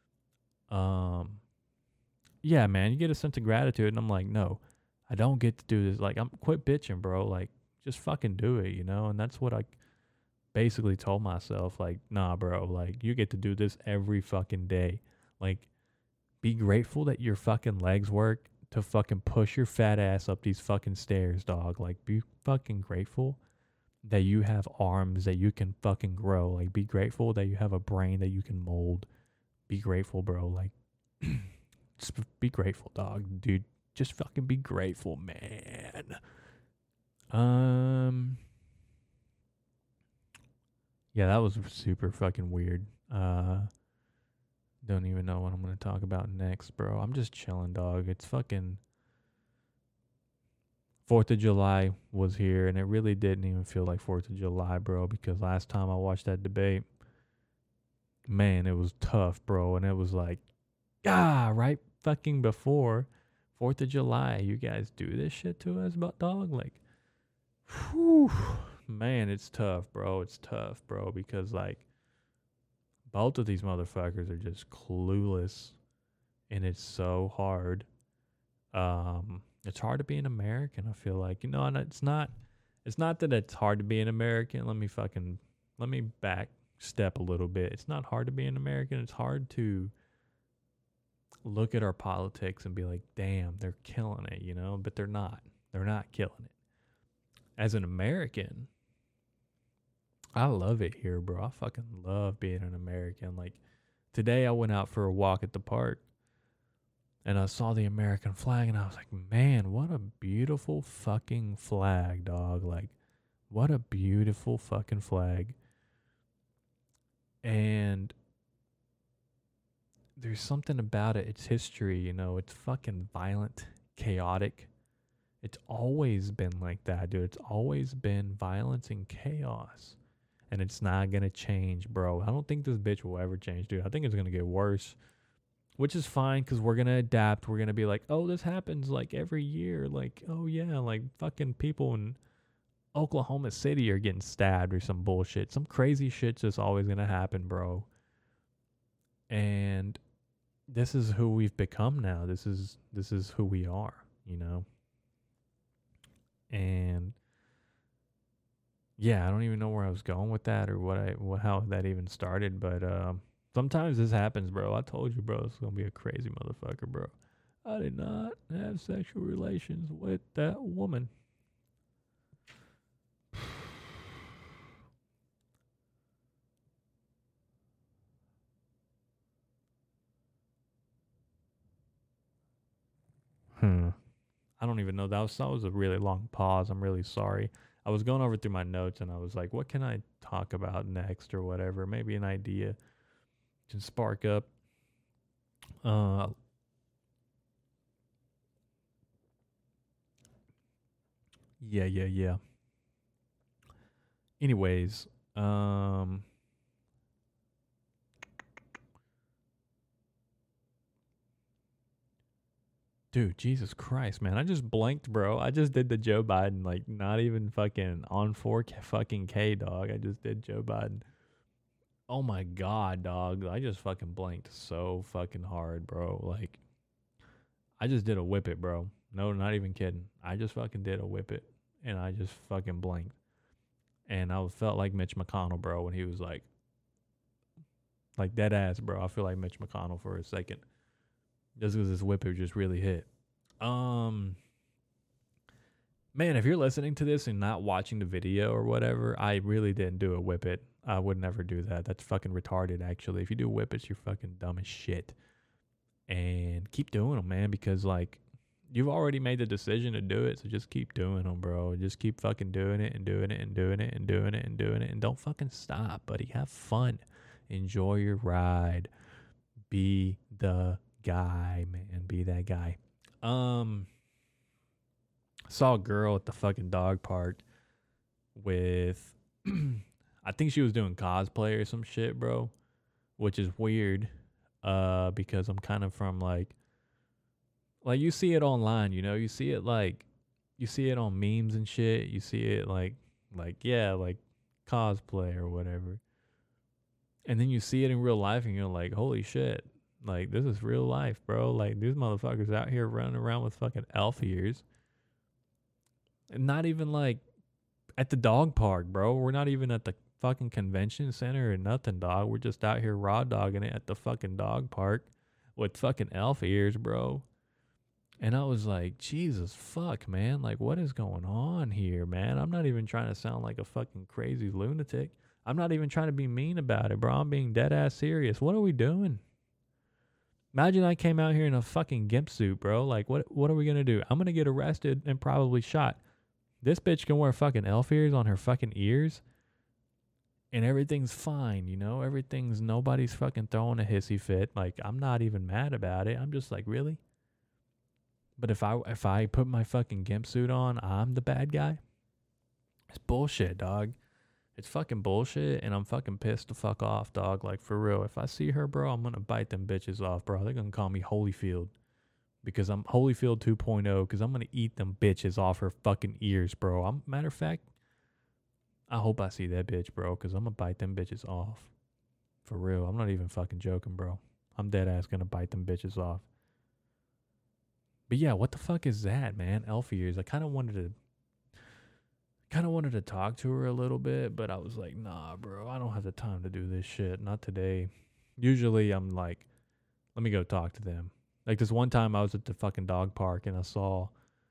Yeah, man, you get a sense of gratitude, and I'm like, no, I don't get to do this. Like, I'm quit bitching, bro. Like, just fucking do it, you know? And that's what I basically told myself, like, nah, bro, like, you get to do this every fucking day. Like, be grateful that your fucking legs work to fucking push your fat ass up these fucking stairs, dog. Like, be fucking grateful that you have arms that you can fucking grow. Like, be grateful that you have a brain that you can mold. Be grateful, bro. Like, just be grateful, dog, dude. Just fucking be grateful, man. Yeah, that was super fucking weird. Don't even know what I'm gonna talk about next, bro. I'm just chilling, dog. It's fucking 4th of July was here, and it really didn't even feel like 4th of July, bro, because last time I watched that debate, man, it was tough, bro. And it was like, right fucking before 4th of July, you guys do this shit to us, but dog, like, whew, man, it's tough, bro. It's tough, bro, because like both of these motherfuckers are just clueless, and it's so hard. It's hard to be an American. I feel like, you know, and it's not that it's hard to be an American. Let me back step a little bit. It's not hard to be an American. It's hard to look at our politics and be like, damn, they're killing it, you know, but they're not. They're not killing it. As an American, I love it here, bro. I fucking love being an American. Like, today I went out for a walk at the park, and I saw the American flag, and I was like, man, what a beautiful fucking flag, dog. Like, what a beautiful fucking flag. And there's something about it. It's history, you know. It's fucking violent, chaotic. It's always been like that, dude. It's always been violence and chaos. And it's not going to change, bro. I don't think this bitch will ever change, dude. I think it's going to get worse. Which is fine, because we're going to adapt. We're going to be like, oh, this happens like every year. Like, oh, yeah, like fucking people in Oklahoma City are getting stabbed or some bullshit. Some crazy shit's just always going to happen, bro. And this is who we've become now. This is who we are, you know? And yeah, I don't even know where I was going with that or how that even started, but sometimes this happens, bro. I told you, bro, it's gonna be a crazy motherfucker, bro. I did not have sexual relations with that woman. I don't even know. That was a really long pause. I'm really sorry. I was going over through my notes, and I was like, what can I talk about next or whatever? Maybe an idea can spark up. Yeah. Anyways, dude, Jesus Christ, man. I just blanked, bro. I just did the Joe Biden, like, not even fucking on 4K fucking K, dog. I just did Joe Biden. Oh my God, dog. I just fucking blanked so fucking hard, bro. Like, I just did a whip it, bro. No, not even kidding. I just fucking did a whip it, and I just fucking blinked. And I felt like Mitch McConnell, bro, when he was like dead ass, bro. I feel like Mitch McConnell for a second. Just because this whip it just really hit. Man, if you're listening to this and not watching the video or whatever, I really didn't do a whip it. I would never do that. That's fucking retarded, actually. If you do whip it's, you're fucking dumb as shit. And keep doing them, man, because, like, you've already made the decision to do it, so just keep doing them, bro. Just keep fucking doing it and doing it and doing it and doing it and doing it. And don't fucking stop, buddy. Have fun. Enjoy your ride. Be the guy, man. Be that guy. Saw a girl at the fucking dog park with I I think she was doing cosplay or some shit, bro, which is weird. Because I'm kind of from like you see it online, you know, you see it on memes and shit. You see it like yeah, like cosplay or whatever. And then you see it in real life and you're like, holy shit. Like, this is real life, bro. Like, these motherfuckers out here running around with fucking elf ears. And not even like at the dog park, bro. We're not even at the fucking convention center or nothing, dog. We're just out here raw dogging it at the fucking dog park with fucking elf ears, bro. And I was like, Jesus fuck, man. Like, what is going on here, man? I'm not even trying to sound like a fucking crazy lunatic. I'm not even trying to be mean about it, bro. I'm being dead ass serious. What are we doing? Imagine I came out here in a fucking gimp suit, bro. Like, what are we gonna do? I'm gonna get arrested and probably shot. This bitch can wear fucking elf ears on her fucking ears, and everything's fine, you know? Nobody's fucking throwing a hissy fit. Like, I'm not even mad about it. I'm just like, really? But if I put my fucking gimp suit on, I'm the bad guy? It's bullshit, dog. It's fucking bullshit, and I'm fucking pissed the fuck off, dog. Like, for real. If I see her, bro, I'm gonna bite them bitches off, bro. They're gonna call me Holyfield. Because I'm Holyfield 2.0, because I'm gonna eat them bitches off her fucking ears, bro. Matter of fact, I hope I see that bitch, bro, because I'm gonna bite them bitches off. For real. I'm not even fucking joking, bro. I'm dead ass gonna bite them bitches off. But yeah, what the fuck is that, man? Elf ears. I kind of wanted to talk to her a little bit, but I was like, nah, bro, I don't have the time to do this shit. Not today. Usually I'm like, let me go talk to them. Like this one time I was at the fucking dog park and I saw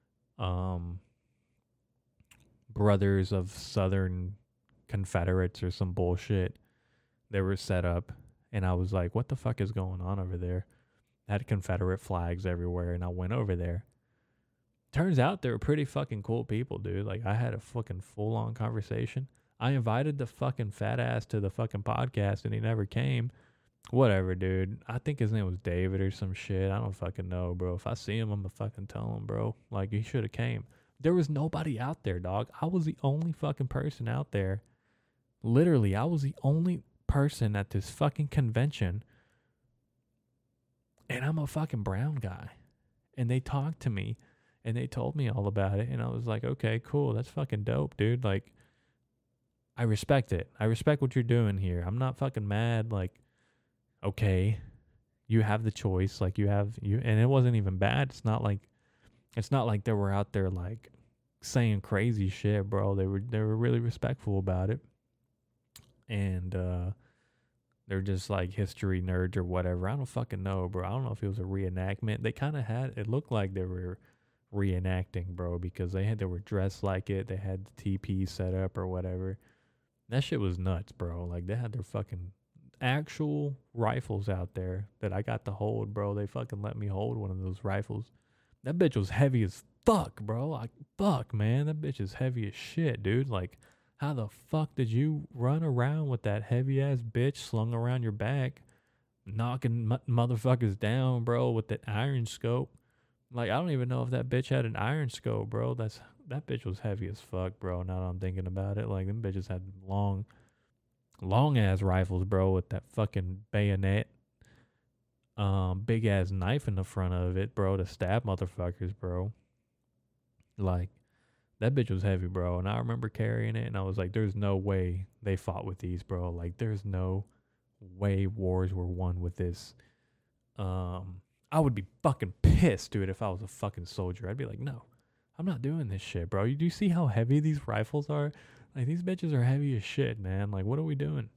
Brothers of Southern Confederates or some bullshit. They were set up and I was like, what the fuck is going on over there? Had Confederate flags everywhere, and I went over there. Turns out they were pretty fucking cool people, dude. Like, I had a fucking full-on conversation. I invited the fucking fat ass to the fucking podcast, and he never came. Whatever, dude. I think his name was David or some shit. I don't fucking know, bro. If I see him, I'm gonna fucking tell him, bro. Like, he should have came. There was nobody out there, dog. I was the only fucking person out there. Literally, I was the only person at this fucking convention. And I'm a fucking brown guy. And they talked to me and they told me all about it. And I was like, okay, cool. That's fucking dope, dude. Like, I respect it. I respect what you're doing here. I'm not fucking mad. Like, okay, you have the choice. Like, and it wasn't even bad. It's not like they were out there like saying crazy shit, bro. They were really respectful about it. And, they're just like history nerds or whatever. I don't fucking know, bro. I don't know if it was a reenactment. They kind of it looked like they were reenacting, bro, because they were dressed like it. They had the TP set up or whatever. That shit was nuts, bro. Like, they had their fucking actual rifles out there that I got to hold, bro. They fucking let me hold one of those rifles. That bitch was heavy as fuck, bro. Like, fuck, man. That bitch is heavy as shit, dude. Like, how the fuck did you run around with that heavy-ass bitch slung around your back, knocking motherfuckers down, bro, with that iron scope? Like, I don't even know if that bitch had an iron scope, bro. That bitch was heavy as fuck, bro, now that I'm thinking about it. Like, them bitches had long-ass rifles, bro, with that fucking bayonet. Big-ass knife in the front of it, bro, to stab motherfuckers, bro. Like, that bitch was heavy, bro, and I remember carrying it, and I was like, there's no way they fought with these, bro. Like, there's no way wars were won with this. I would be fucking pissed, dude, if I was a fucking soldier. I'd be like, no, I'm not doing this shit, bro. Do you see how heavy these rifles are? Like, these bitches are heavy as shit, man. Like, what are we doing?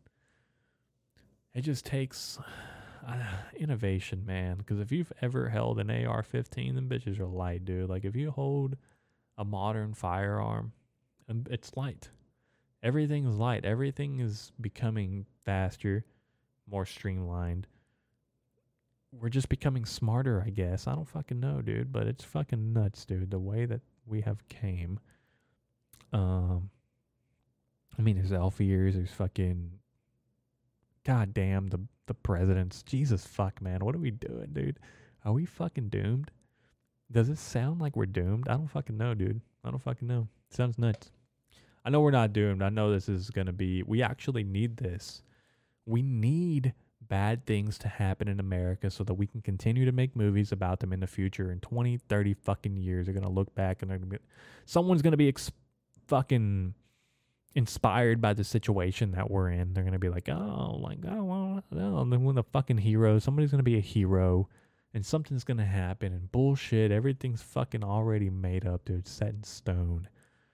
It just takes innovation, man, because if you've ever held an AR-15, them bitches are light, dude. Like, if you hold a modern firearm, it's light. Everything is light. Everything is becoming faster, more streamlined. We're just becoming smarter, I guess. I don't fucking know, dude, but it's fucking nuts, dude, the way that we have came. I mean, there's elf ears, there's fucking goddamn the presidents. Jesus fuck, man. What are we doing, dude? Are we fucking doomed? Does it sound like we're doomed? I don't fucking know, dude. I don't fucking know. It sounds nuts. I know we're not doomed. I know this is going to be, we actually need this. We need bad things to happen in America so that we can continue to make movies about them in the future. In 20, 30 fucking years, they're going to look back and they're gonna be, someone's going to be fucking inspired by the situation that we're in. They're going to be like, oh, well, and then when the fucking hero, somebody's going to be a hero and something's going to happen and bullshit. Everything's fucking already made up, dude, set in stone.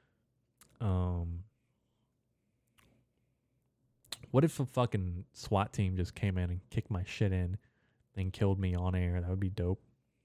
What if a fucking SWAT team just came in and kicked my shit in and killed me on air? That would be dope.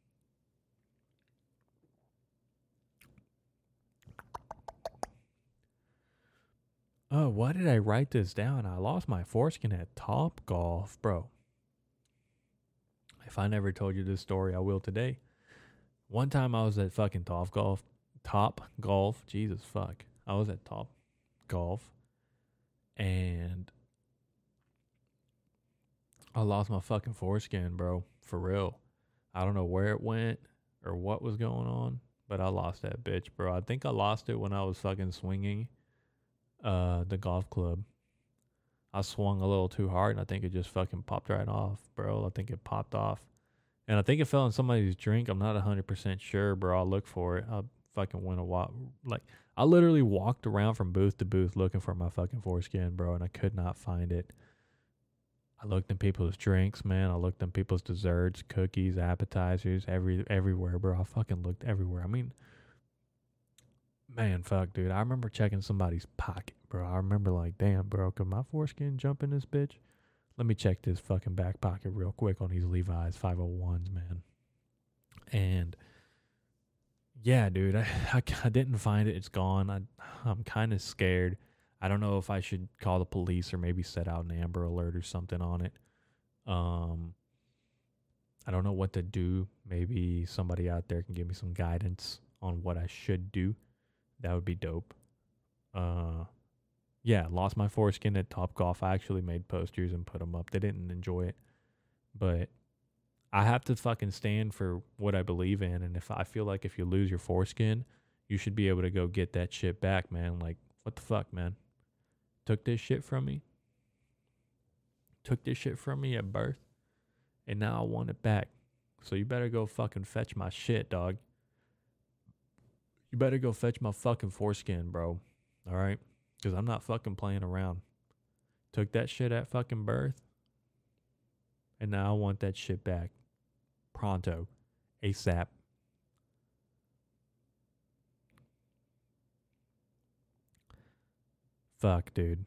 Oh, why did I write this down? I lost my foreskin at Top Golf, bro. If I never told you this story, I will today. One time I was at fucking Top Golf. Jesus fuck. I was at Top Golf. And I lost my fucking foreskin, bro. For real. I don't know where it went or what was going on, but I lost that bitch, bro. I think I lost it when I was fucking swinging the golf club. I swung a little too hard and I think it just fucking popped right off, bro. I think it popped off. And I think it fell in somebody's drink. I'm not 100% sure, bro. I'll look for it. I fucking went a while. Like, I literally walked around from booth to booth looking for my fucking foreskin, bro, and I could not find it. I looked in people's drinks, man. I looked in people's desserts, cookies, appetizers, everywhere, bro. I fucking looked everywhere. I mean, man, fuck, dude. I remember checking somebody's pocket, bro. I remember like, damn, bro, could my foreskin jump in this bitch? Let me check this fucking back pocket real quick on these Levi's 501s, man. And yeah, dude, I didn't find it. It's gone. I'm kind of scared. I don't know if I should call the police or maybe set out an Amber Alert or something on it. I don't know what to do. Maybe somebody out there can give me some guidance on what I should do. That would be dope. Yeah, lost my foreskin at Top Golf. I actually made posters and put them up. They didn't enjoy it. But I have to fucking stand for what I believe in. And if I feel like if you lose your foreskin, you should be able to go get that shit back, man. Like, what the fuck, man? Took this shit from me. Took this shit from me at birth. And now I want it back. So you better go fucking fetch my shit, dog. You better go fetch my fucking foreskin, bro. All right? Because I'm not fucking playing around. Took that shit at fucking birth. And now I want that shit back. Pronto. ASAP. Fuck, dude.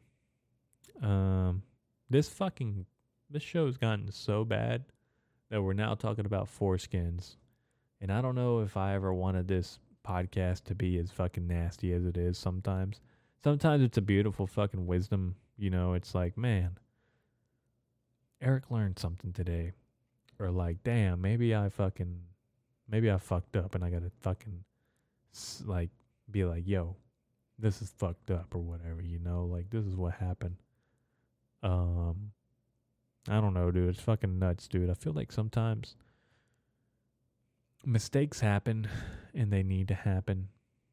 This show's gotten so bad that we're now talking about foreskins. And I don't know if I ever wanted this podcast to be as fucking nasty as it is sometimes. Sometimes it's a beautiful fucking wisdom. You know, it's like, man, Eric learned something today. Or like, damn, maybe I fucked up and I gotta fucking like be like, yo, this is fucked up or whatever, you know? Like, this is what happened. I don't know, dude. It's fucking nuts, dude. I feel like sometimes mistakes happen and they need to happen.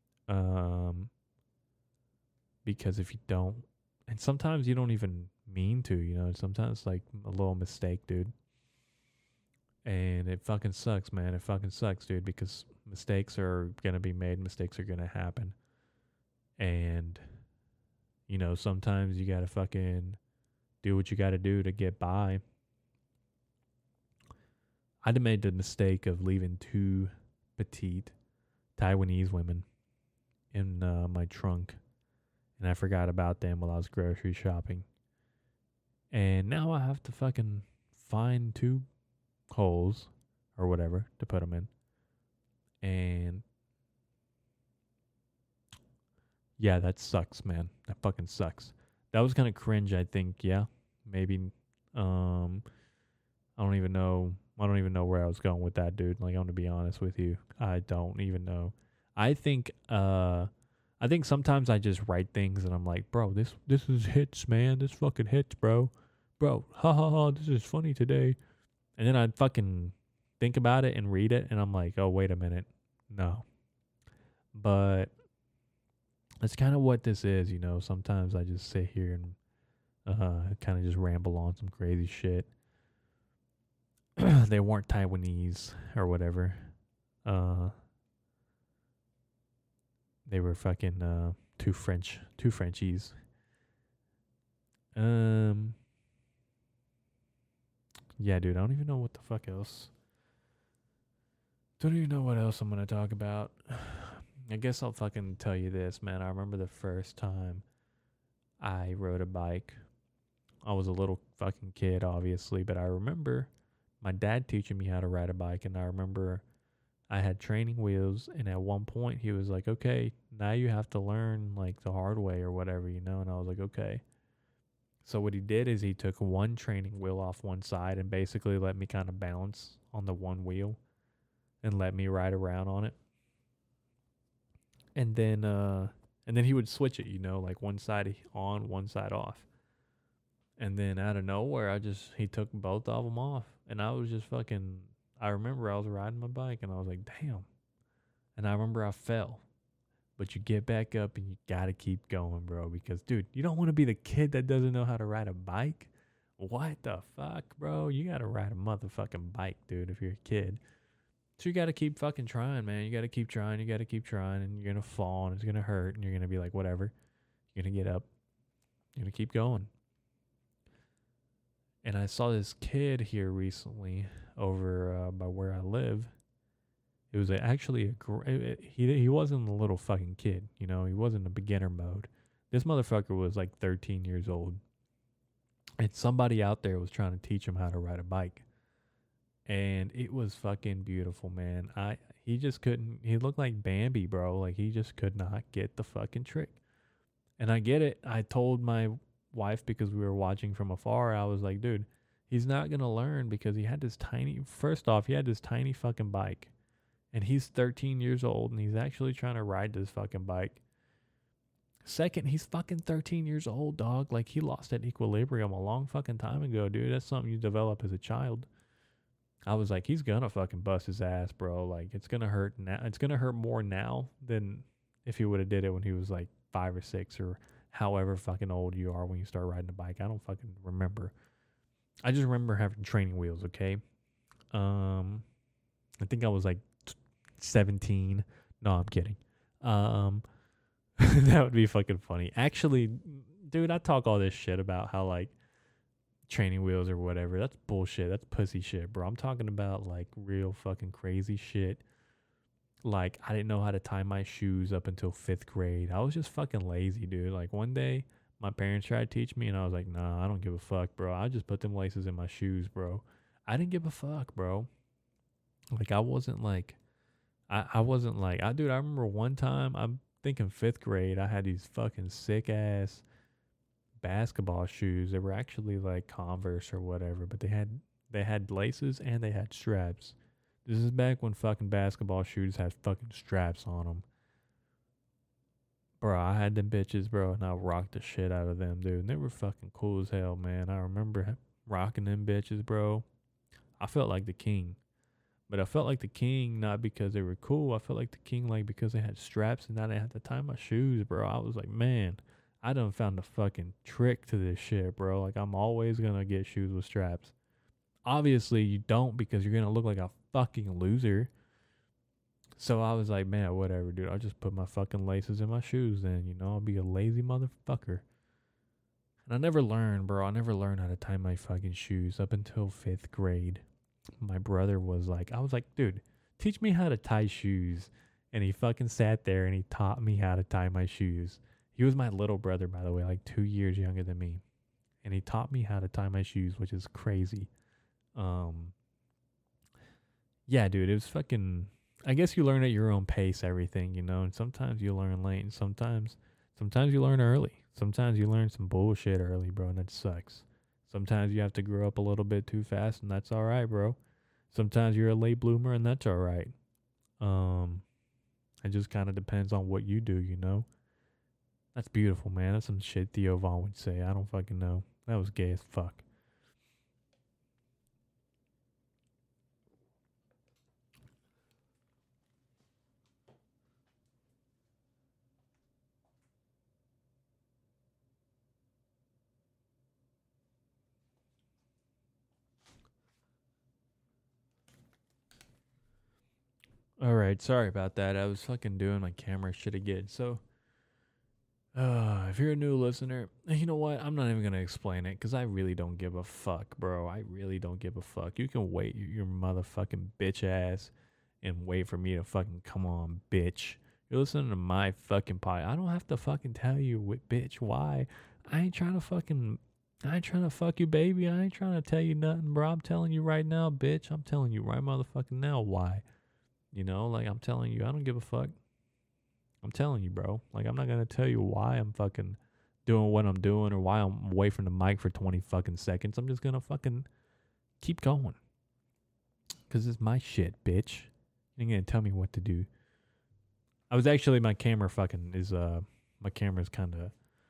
Because if you don't, and sometimes you don't even mean to, you know, sometimes it's like a little mistake, dude. And it fucking sucks, man. It fucking sucks, dude, because mistakes are going to be made. Mistakes are going to happen. And, you know, sometimes you got to fucking do what you got to do to get by. I'd made the mistake of leaving 2 petite Taiwanese women in my trunk. And I forgot about them while I was grocery shopping. And now I have to fucking find 2 holes or whatever to put them in. And yeah, that sucks, man. That fucking sucks. That was kind of cringe, I think. Yeah, maybe. I don't even know where I was going with that, dude. Like, I'm gonna be honest with you. I don't even know. I think sometimes I just write things and I'm like, bro, this is hits, man. This fucking hits, bro. Bro, ha ha ha, this is funny today. And then I fucking think about it and read it and I'm like, oh, wait a minute. No. But That's kind of what this is, you know. Sometimes I just sit here and kind of just ramble on some crazy shit. They weren't Taiwanese or whatever. Uh, they were fucking two Frenchies. Um, yeah, dude, I don't even know what the fuck else. Don't even know what else I'm gonna talk about. I guess I'll fucking tell you this, man. I remember the first time I rode a bike. I was a little fucking kid, obviously, but I remember my dad teaching me how to ride a bike, and I remember I had training wheels, and at one point he was like, "Okay, now you have to learn like the hard way or whatever, you know." And I was like, "Okay." So what he did is he took one training wheel off one side and basically let me kind of balance on the one wheel and let me ride around on it. And then he would switch it, you know, like one side on, one side off. And then out of nowhere, he took both of them off, and I was just fucking. I remember I was riding my bike, and I was like, damn. And I remember I fell, but you get back up and you gotta keep going, bro, because dude, you don't want to be the kid that doesn't know how to ride a bike. What the fuck, bro? You gotta ride a motherfucking bike, dude, if you're a kid. So you gotta keep fucking trying, man. You gotta keep trying. You gotta keep trying, and you're gonna fall, and it's gonna hurt, and you're gonna be like, whatever. You're gonna get up. You're gonna keep going. And I saw this kid here recently over by where I live. It was he wasn't a little fucking kid, you know. He wasn't a beginner mode. This motherfucker was like 13 years old, and somebody out there was trying to teach him how to ride a bike, and it was fucking beautiful, man. He just couldn't. He looked like Bambi, bro. Like he just could not get the fucking trick. And I get it. I told my wife, because we were watching from afar, I was like, dude, he's not going to learn because he had this first off, he had this tiny fucking bike, and he's 13 years old and he's actually trying to ride this fucking bike. Second, he's fucking 13 years old, dog. Like he lost that equilibrium a long fucking time ago, dude. That's something you develop as a child. I was like, he's gonna fucking bust his ass, bro. Like it's gonna hurt now. It's gonna hurt more now than if he would have did it when he was like 5 or 6 or however fucking old you are when you start riding a bike. I don't fucking remember. I just remember having training wheels, okay? I think I was like 17. No, I'm kidding. That would be fucking funny. Actually, dude, I talk all this shit about how like training wheels or whatever. That's bullshit. That's pussy shit, bro. I'm talking about like real fucking crazy shit. Like, I didn't know how to tie my shoes up until 5th grade. I was just fucking lazy, dude. Like, one day, my parents tried to teach me, and I was like, nah, I don't give a fuck, bro. I just put them laces in my shoes, bro. I didn't give a fuck, bro. Like, I wasn't like, dude, I remember one time, I'm thinking 5th grade, I had these fucking sick-ass basketball shoes. They were actually, like, Converse or whatever, but they had laces and they had straps. This is back when fucking basketball shoes had fucking straps on them. Bro, I had them bitches, bro, and I rocked the shit out of them, dude. And they were fucking cool as hell, man. I remember rocking them bitches, bro. I felt like the king. But I felt like the king not because they were cool. I felt like the king like because they had straps and I didn't have to tie my shoes, bro. I was like, man, I done found the fucking trick to this shit, bro. Like, I'm always going to get shoes with straps. Obviously, you don't because you're going to look like a fucking loser. So I was like, man, whatever, dude. I'll just put my fucking laces in my shoes then, you know. I'll be a lazy motherfucker. And I never learned, bro. I never learned how to tie my fucking shoes up until 5th grade. My brother was like, I was like, dude, teach me how to tie shoes. And he fucking sat there and he taught me how to tie my shoes. He was my little brother, by the way, like 2 years younger than me. And he taught me how to tie my shoes, which is crazy. Yeah, dude, it was fucking, I guess you learn at your own pace, everything, you know, and sometimes you learn late and sometimes you learn early. Sometimes you learn some bullshit early, bro, and that sucks. Sometimes you have to grow up a little bit too fast, and that's all right, bro. Sometimes you're a late bloomer, and that's all right. It just kind of depends on what you do, you know. That's beautiful, man. That's some shit Theo Von would say. I don't fucking know. That was gay as fuck. All right, sorry about that. I was fucking doing my camera shit again. So, if you're a new listener, you know what? I'm not even gonna explain it because I really don't give a fuck, bro. I really don't give a fuck. You can wait your motherfucking bitch ass and wait for me to fucking come on, bitch. You're listening to my fucking pod. I don't have to fucking tell you, bitch, why. I ain't trying to fuck you, baby. I ain't trying to tell you nothing, bro. I'm telling you right now, bitch. I'm telling you right motherfucking now why. You know, like I'm telling you, I don't give a fuck. I'm telling you, bro. Like I'm not gonna tell you why I'm fucking doing what I'm doing or why I'm away from the mic for 20 fucking seconds. I'm just gonna fucking keep going. Cause it's my shit, bitch. You ain't gonna tell me what to do. I was actually my camera's kinda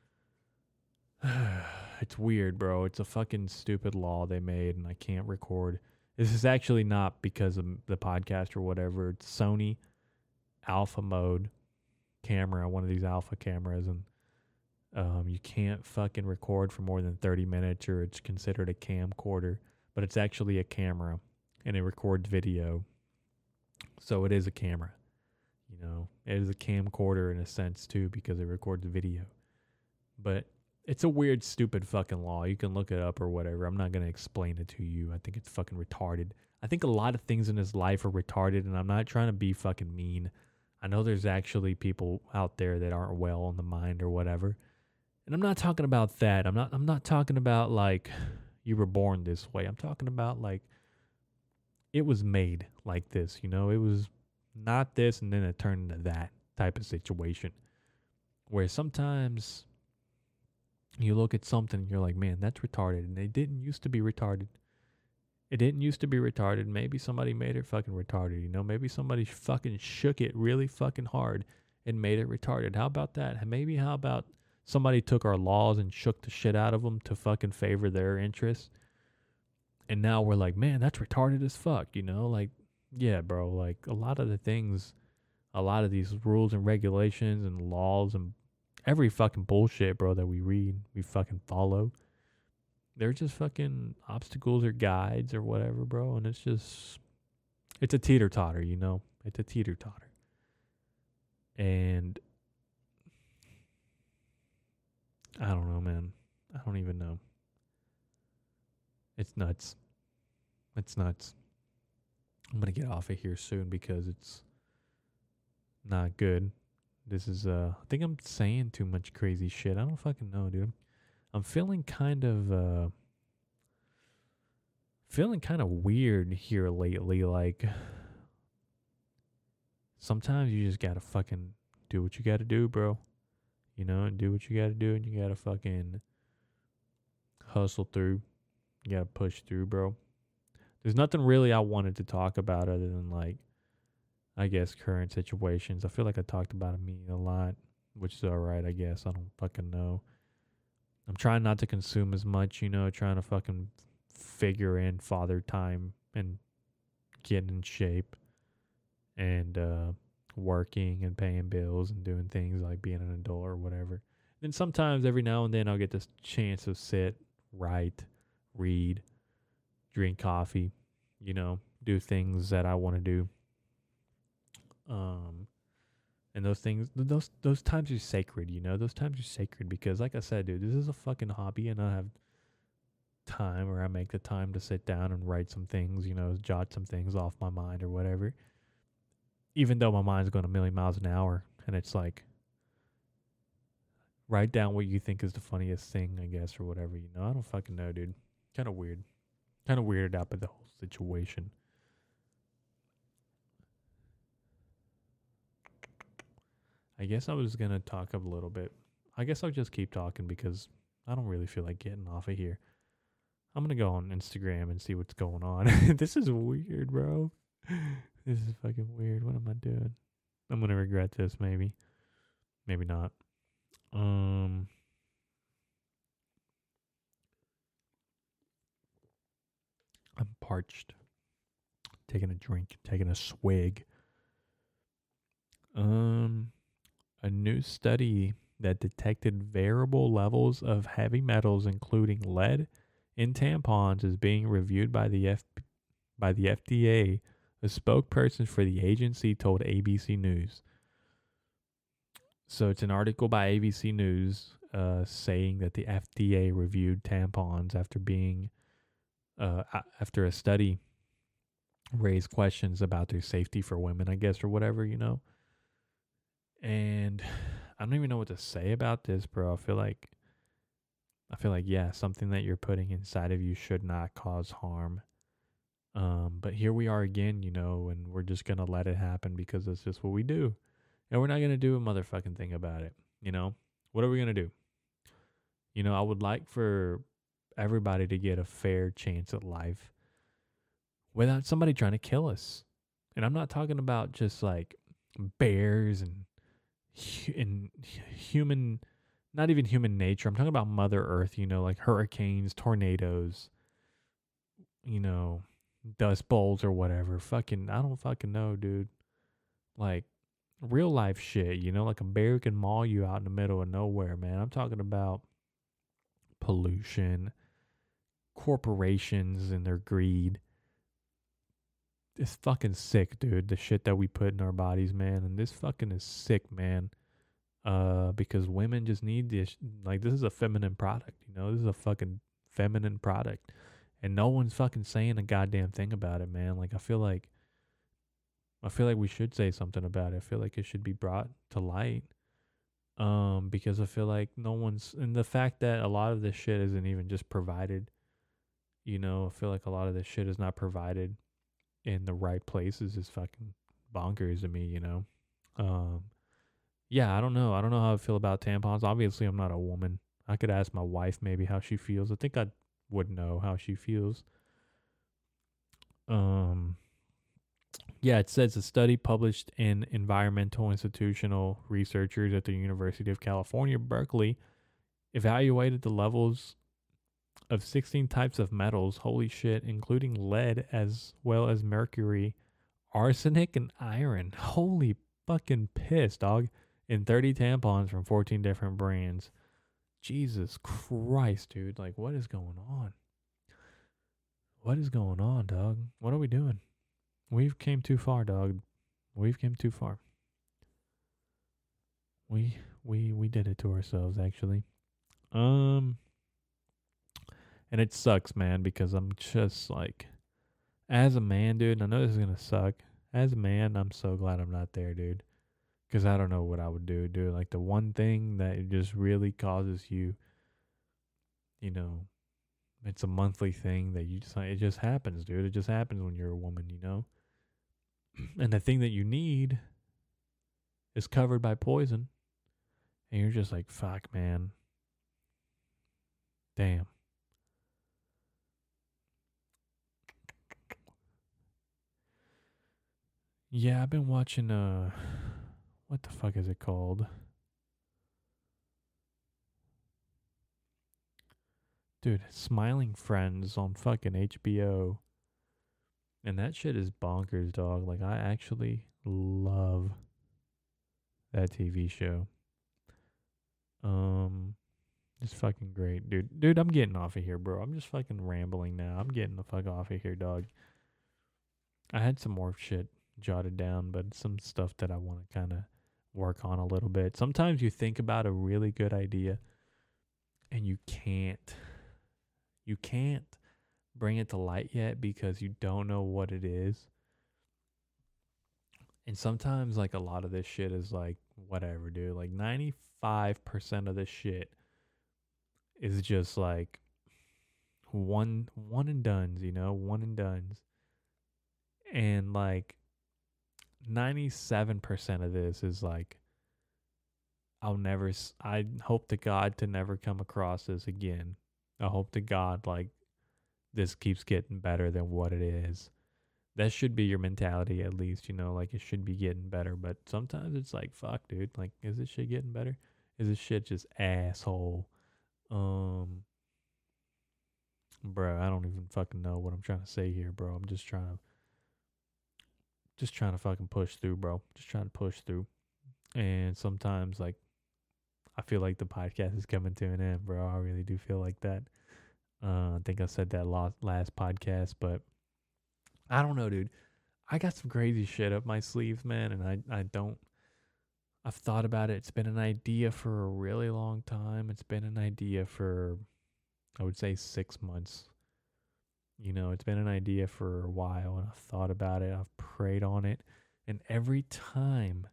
it's weird, bro. It's a fucking stupid law they made and I can't record. This is actually not because of the podcast or whatever. It's Sony Alpha Mode camera, one of these alpha cameras, and you can't fucking record for more than 30 minutes or it's considered a camcorder, but it's actually a camera and it records video. So it is a camera. You know, it is a camcorder in a sense too because it records video. But it's a weird, stupid fucking law. You can look it up or whatever. I'm not going to explain it to you. I think it's fucking retarded. I think a lot of things in this life are retarded, and I'm not trying to be fucking mean. I know there's actually people out there that aren't well in the mind or whatever. And I'm not talking about that. I'm not talking about like you were born this way. I'm talking about like it was made like this, you know? It was not this and then it turned into that type of situation. Where sometimes you look at something and you're like, man, that's retarded. And it didn't used to be retarded. It didn't used to be retarded. Maybe somebody made it fucking retarded, you know? Maybe somebody fucking shook it really fucking hard and made it retarded. How about that? How about somebody took our laws and shook the shit out of them to fucking favor their interests? And now we're like, man, that's retarded as fuck, you know? Like, yeah, bro, like a lot of these rules and regulations and laws and every fucking bullshit, bro, that we read, we fucking follow. They're just fucking obstacles or guides or whatever, bro. And it's a teeter-totter, you know? It's a teeter-totter. And I don't know, man. I don't even know. It's nuts. It's nuts. I'm going to get off of here soon because it's not good. This is, I think I'm saying too much crazy shit. I don't fucking know, dude. I'm feeling kind of weird here lately. Like, sometimes you just gotta fucking do what you gotta do, bro. You know, and do what you gotta do, and you gotta fucking hustle through. You gotta push through, bro. There's nothing really I wanted to talk about other than, like, I guess, current situations. I feel like I talked about me a lot, which is alright, I guess. I don't fucking know. I'm trying not to consume as much, you know, trying to fucking figure in father time and getting in shape and working and paying bills and doing things like being an adult or whatever. Then sometimes every now and then I'll get this chance to sit, write, read, drink coffee, you know, do things that I want to do. And those things, those times are sacred, you know? Those times are sacred because, like I said, dude, this is a fucking hobby and I have time, or I make the time to sit down and write some things, you know, jot some things off my mind or whatever. Even though my mind's going a million miles an hour and it's like, write down what you think is the funniest thing, I guess, or whatever, you know? I don't fucking know, dude. Kind of weird. Kind of weirded out by the whole situation. I guess I was going to talk a little bit. I guess I'll just keep talking because I don't really feel like getting off of here. I'm going to go on Instagram and see what's going on. This is weird, bro. This is fucking weird. What am I doing? I'm going to regret this, maybe. Maybe not. I'm parched. Taking a drink, taking a swig. A new study that detected variable levels of heavy metals, including lead, in tampons is being reviewed by the FDA, A spokesperson for the agency told ABC News. So it's an article by ABC News saying that the FDA reviewed tampons after a study raised questions about their safety for women, I guess, or whatever, And I don't even know what to say about this, bro. I feel like, yeah, something that you're putting inside of you should not cause harm. But here we are again, and we're just going to let it happen because it's just what we do. And we're not going to do a motherfucking thing about it. What are we going to do? I would like for everybody to get a fair chance at life without somebody trying to kill us. And I'm not talking about just like bears and human, not even human nature. I'm talking about Mother Earth, like hurricanes, tornadoes, dust bowls or whatever. I don't fucking know, dude. Like real life shit, like a bear can maul you out in the middle of nowhere, man. I'm talking about pollution, corporations and their greed. It's fucking sick, dude. The shit that we put in our bodies, man. And this fucking is sick, man. Because women just need this. Like, this is a feminine product, This is a fucking feminine product. And no one's fucking saying a goddamn thing about it, man. Like, I feel like we should say something about it. I feel like it should be brought to light. Because I feel like no one's, and the fact that a lot of this shit isn't even just provided, I feel like a lot of this shit is not provided in the right places is fucking bonkers to me, Yeah, I don't know. I don't know how I feel about tampons. Obviously, I'm not a woman. I could ask my wife maybe how she feels. I think I would know how she feels. Yeah, it says a study published in Environmental Institutional Researchers at the University of California, Berkeley, evaluated the levels of 16 types of metals, holy shit, including lead as well as mercury, arsenic, and iron. Holy fucking piss, dog. In 30 tampons from 14 different brands. Jesus Christ, dude. Like, what is going on? What is going on, dog? What are we doing? We've came too far, dog. We've came too far. We did it to ourselves, actually. And it sucks, man, because I'm just like, as a man, dude, and I know this is gonna suck. As a man, I'm so glad I'm not there, dude. Because I don't know what I would do, dude. Like the one thing that just really causes you, it's a monthly thing that it just happens, dude. It just happens when you're a woman, And the thing that you need is covered by poison. And you're just like, fuck, man. Damn. Yeah, I've been watching, what the fuck is it called? Dude, Smiling Friends on fucking HBO. And that shit is bonkers, dog. Like, I actually love that TV show. It's fucking great, dude. Dude, I'm getting off of here, bro. I'm just fucking rambling now. I'm getting the fuck off of here, dog. I had some more shit jotted down, but some stuff that I want to kind of work on a little bit. Sometimes you think about a really good idea and you can't bring it to light yet because you don't know what it is. And sometimes like a lot of this shit is like whatever, dude. Like 95% of this shit is just like one and dones, one and dones. And like 97% of this is like I hope to God to never come across this again. I hope to God like this keeps getting better than what it is. That should be your mentality at least, like it should be getting better. But sometimes it's like, fuck, dude. Like, is this shit getting better? Is this shit just asshole? Bro, I don't even fucking know what I'm trying to say here, bro. I'm just trying to fucking push through, bro. Just trying to push through. And sometimes, like, I feel like the podcast is coming to an end, bro. I really do feel like that. I think I said that last podcast, but I don't know, dude. I got some crazy shit up my sleeves, man, and I've thought about it. It's been an idea for a really long time. It's been an idea for, I would say, 6 months. It's been an idea for a while, and I've thought about it. I've prayed on it. And every time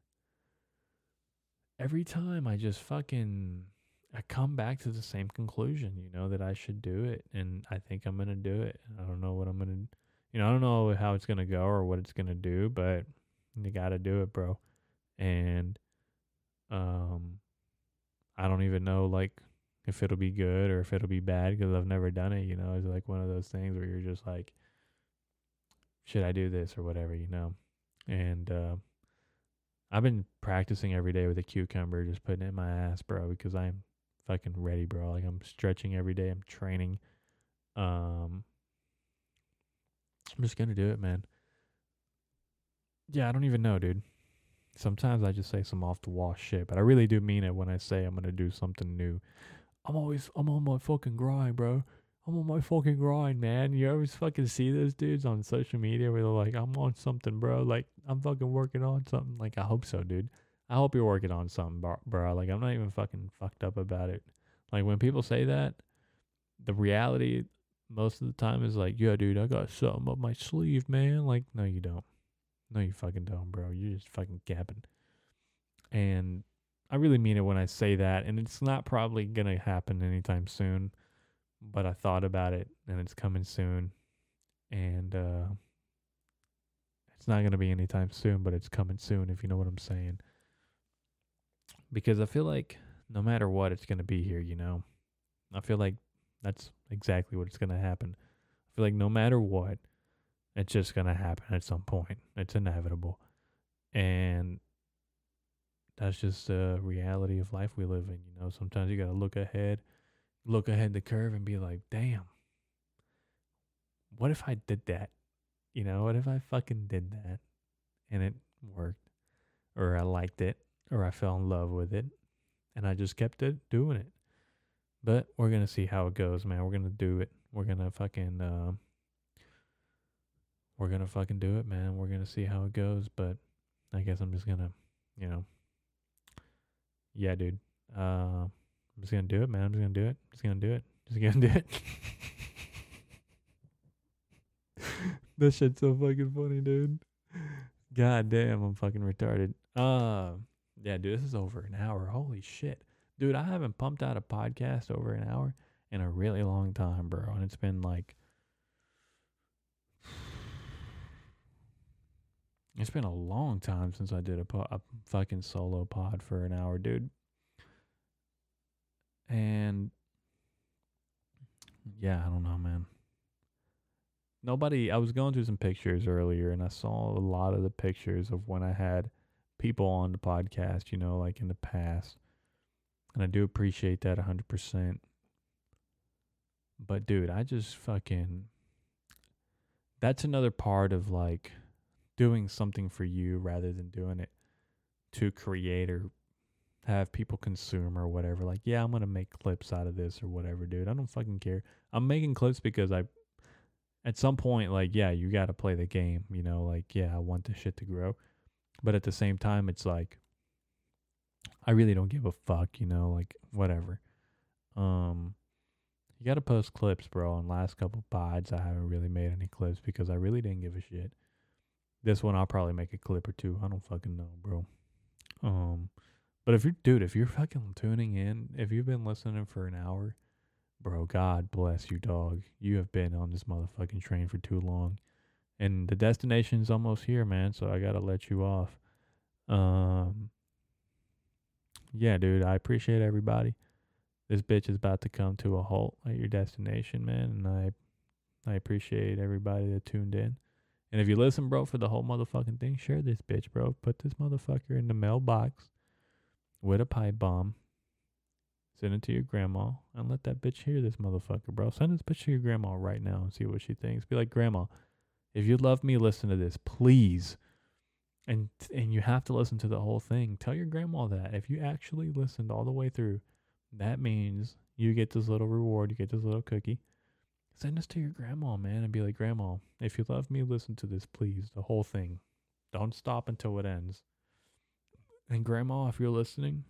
I just I come back to the same conclusion, that I should do it. And I think I'm going to do it. I don't know what I'm going to, I don't know how it's going to go or what it's going to do, but you got to do it, bro. And, I don't even know, like, if it'll be good or if it'll be bad because I've never done it, It's like one of those things where you're just like, should I do this or whatever, And I've been practicing every day with a cucumber, just putting it in my ass, bro, because I'm fucking ready, bro. Like, I'm stretching every day. I'm training. I'm just going to do it, man. Yeah, I don't even know, dude. Sometimes I just say some off the wall shit, but I really do mean it when I say I'm going to do something new. I'm on my fucking grind, bro. I'm on my fucking grind, man. You always fucking see those dudes on social media where they're like, I'm on something, bro. Like, I'm fucking working on something. Like, I hope so, dude. I hope you're working on something, bro. Like, I'm not even fucking fucked up about it. Like, when people say that, the reality most of the time is like, yeah, dude, I got something up my sleeve, man. Like, no, you don't. No, you fucking don't, bro. You're just fucking gapping. And I really mean it when I say that. And it's not probably going to happen anytime soon. But I thought about it, and it's coming soon. And it's not going to be anytime soon, but it's coming soon, if you know what I'm saying. Because I feel like no matter what, it's going to be here, I feel like that's exactly what's going to happen. I feel like no matter what, it's just going to happen at some point. It's inevitable. And that's just the reality of life we live in, Sometimes you got to look ahead the curve and be like, damn, what if I did that? What if I fucking did that and it worked, or I liked it, or I fell in love with it and I just kept doing it? But we're going to see how it goes, man. We're going to do it. We're going to fucking do it, man. We're going to see how it goes. But I guess I'm just going to, yeah, dude. I'm just going to do it, man. I'm just going to do it. Just going to do it. Just going to do it. That shit's so fucking funny, dude. God damn, I'm fucking retarded. Yeah, dude, this is over an hour. Holy shit. Dude, I haven't pumped out a podcast over an hour in a really long time, bro. And it's been like, it's been a long time since I did a fucking solo pod for an hour, dude. And yeah, I don't know, man. I was going through some pictures earlier, and I saw a lot of the pictures of when I had people on the podcast, like in the past. And I do appreciate that 100%. But dude, I just that's another part of like doing something for you rather than doing it to create or have people consume or whatever. Like, yeah, I'm going to make clips out of this or whatever, dude. I don't fucking care. I'm making clips because at some point, like, yeah, you got to play the game, like, yeah, I want this shit to grow. But at the same time, it's like, I really don't give a fuck, like, whatever. You got to post clips, bro. On last couple pods, I haven't really made any clips because I really didn't give a shit. This one, I'll probably make a clip or two. I don't fucking know, bro. But if you're fucking tuning in, if you've been listening for an hour, bro, God bless you, dog. You have been on this motherfucking train for too long. And the destination's almost here, man, so I gotta let you off. Yeah, dude, I appreciate everybody. This bitch is about to come to a halt at your destination, man, and I appreciate everybody that tuned in. And if you listen, bro, for the whole motherfucking thing, share this bitch, bro. Put this motherfucker in the mailbox with a pipe bomb. Send it to your grandma and let that bitch hear this motherfucker, bro. Send this bitch to your grandma right now and see what she thinks. Be like, Grandma, if you love me, listen to this, please. And you have to listen to the whole thing. Tell your grandma that. If you actually listened all the way through, that means you get this little reward. You get this little cookie. Send this to your grandma, man, and be like, Grandma, if you love me, listen to this, please. The whole thing. Don't stop until it ends. And Grandma, if you're listening,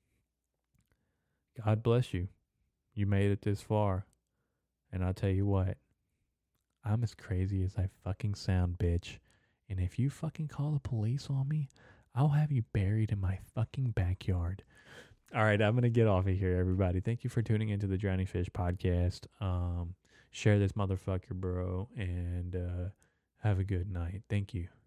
God bless you. You made it this far. And I'll tell you what, I'm as crazy as I fucking sound, bitch. And if you fucking call the police on me, I'll have you buried in my fucking backyard. All right, I'm going to get off of here, everybody. Thank you for tuning into the Drowning Fish podcast. Share this motherfucker, bro, and have a good night. Thank you.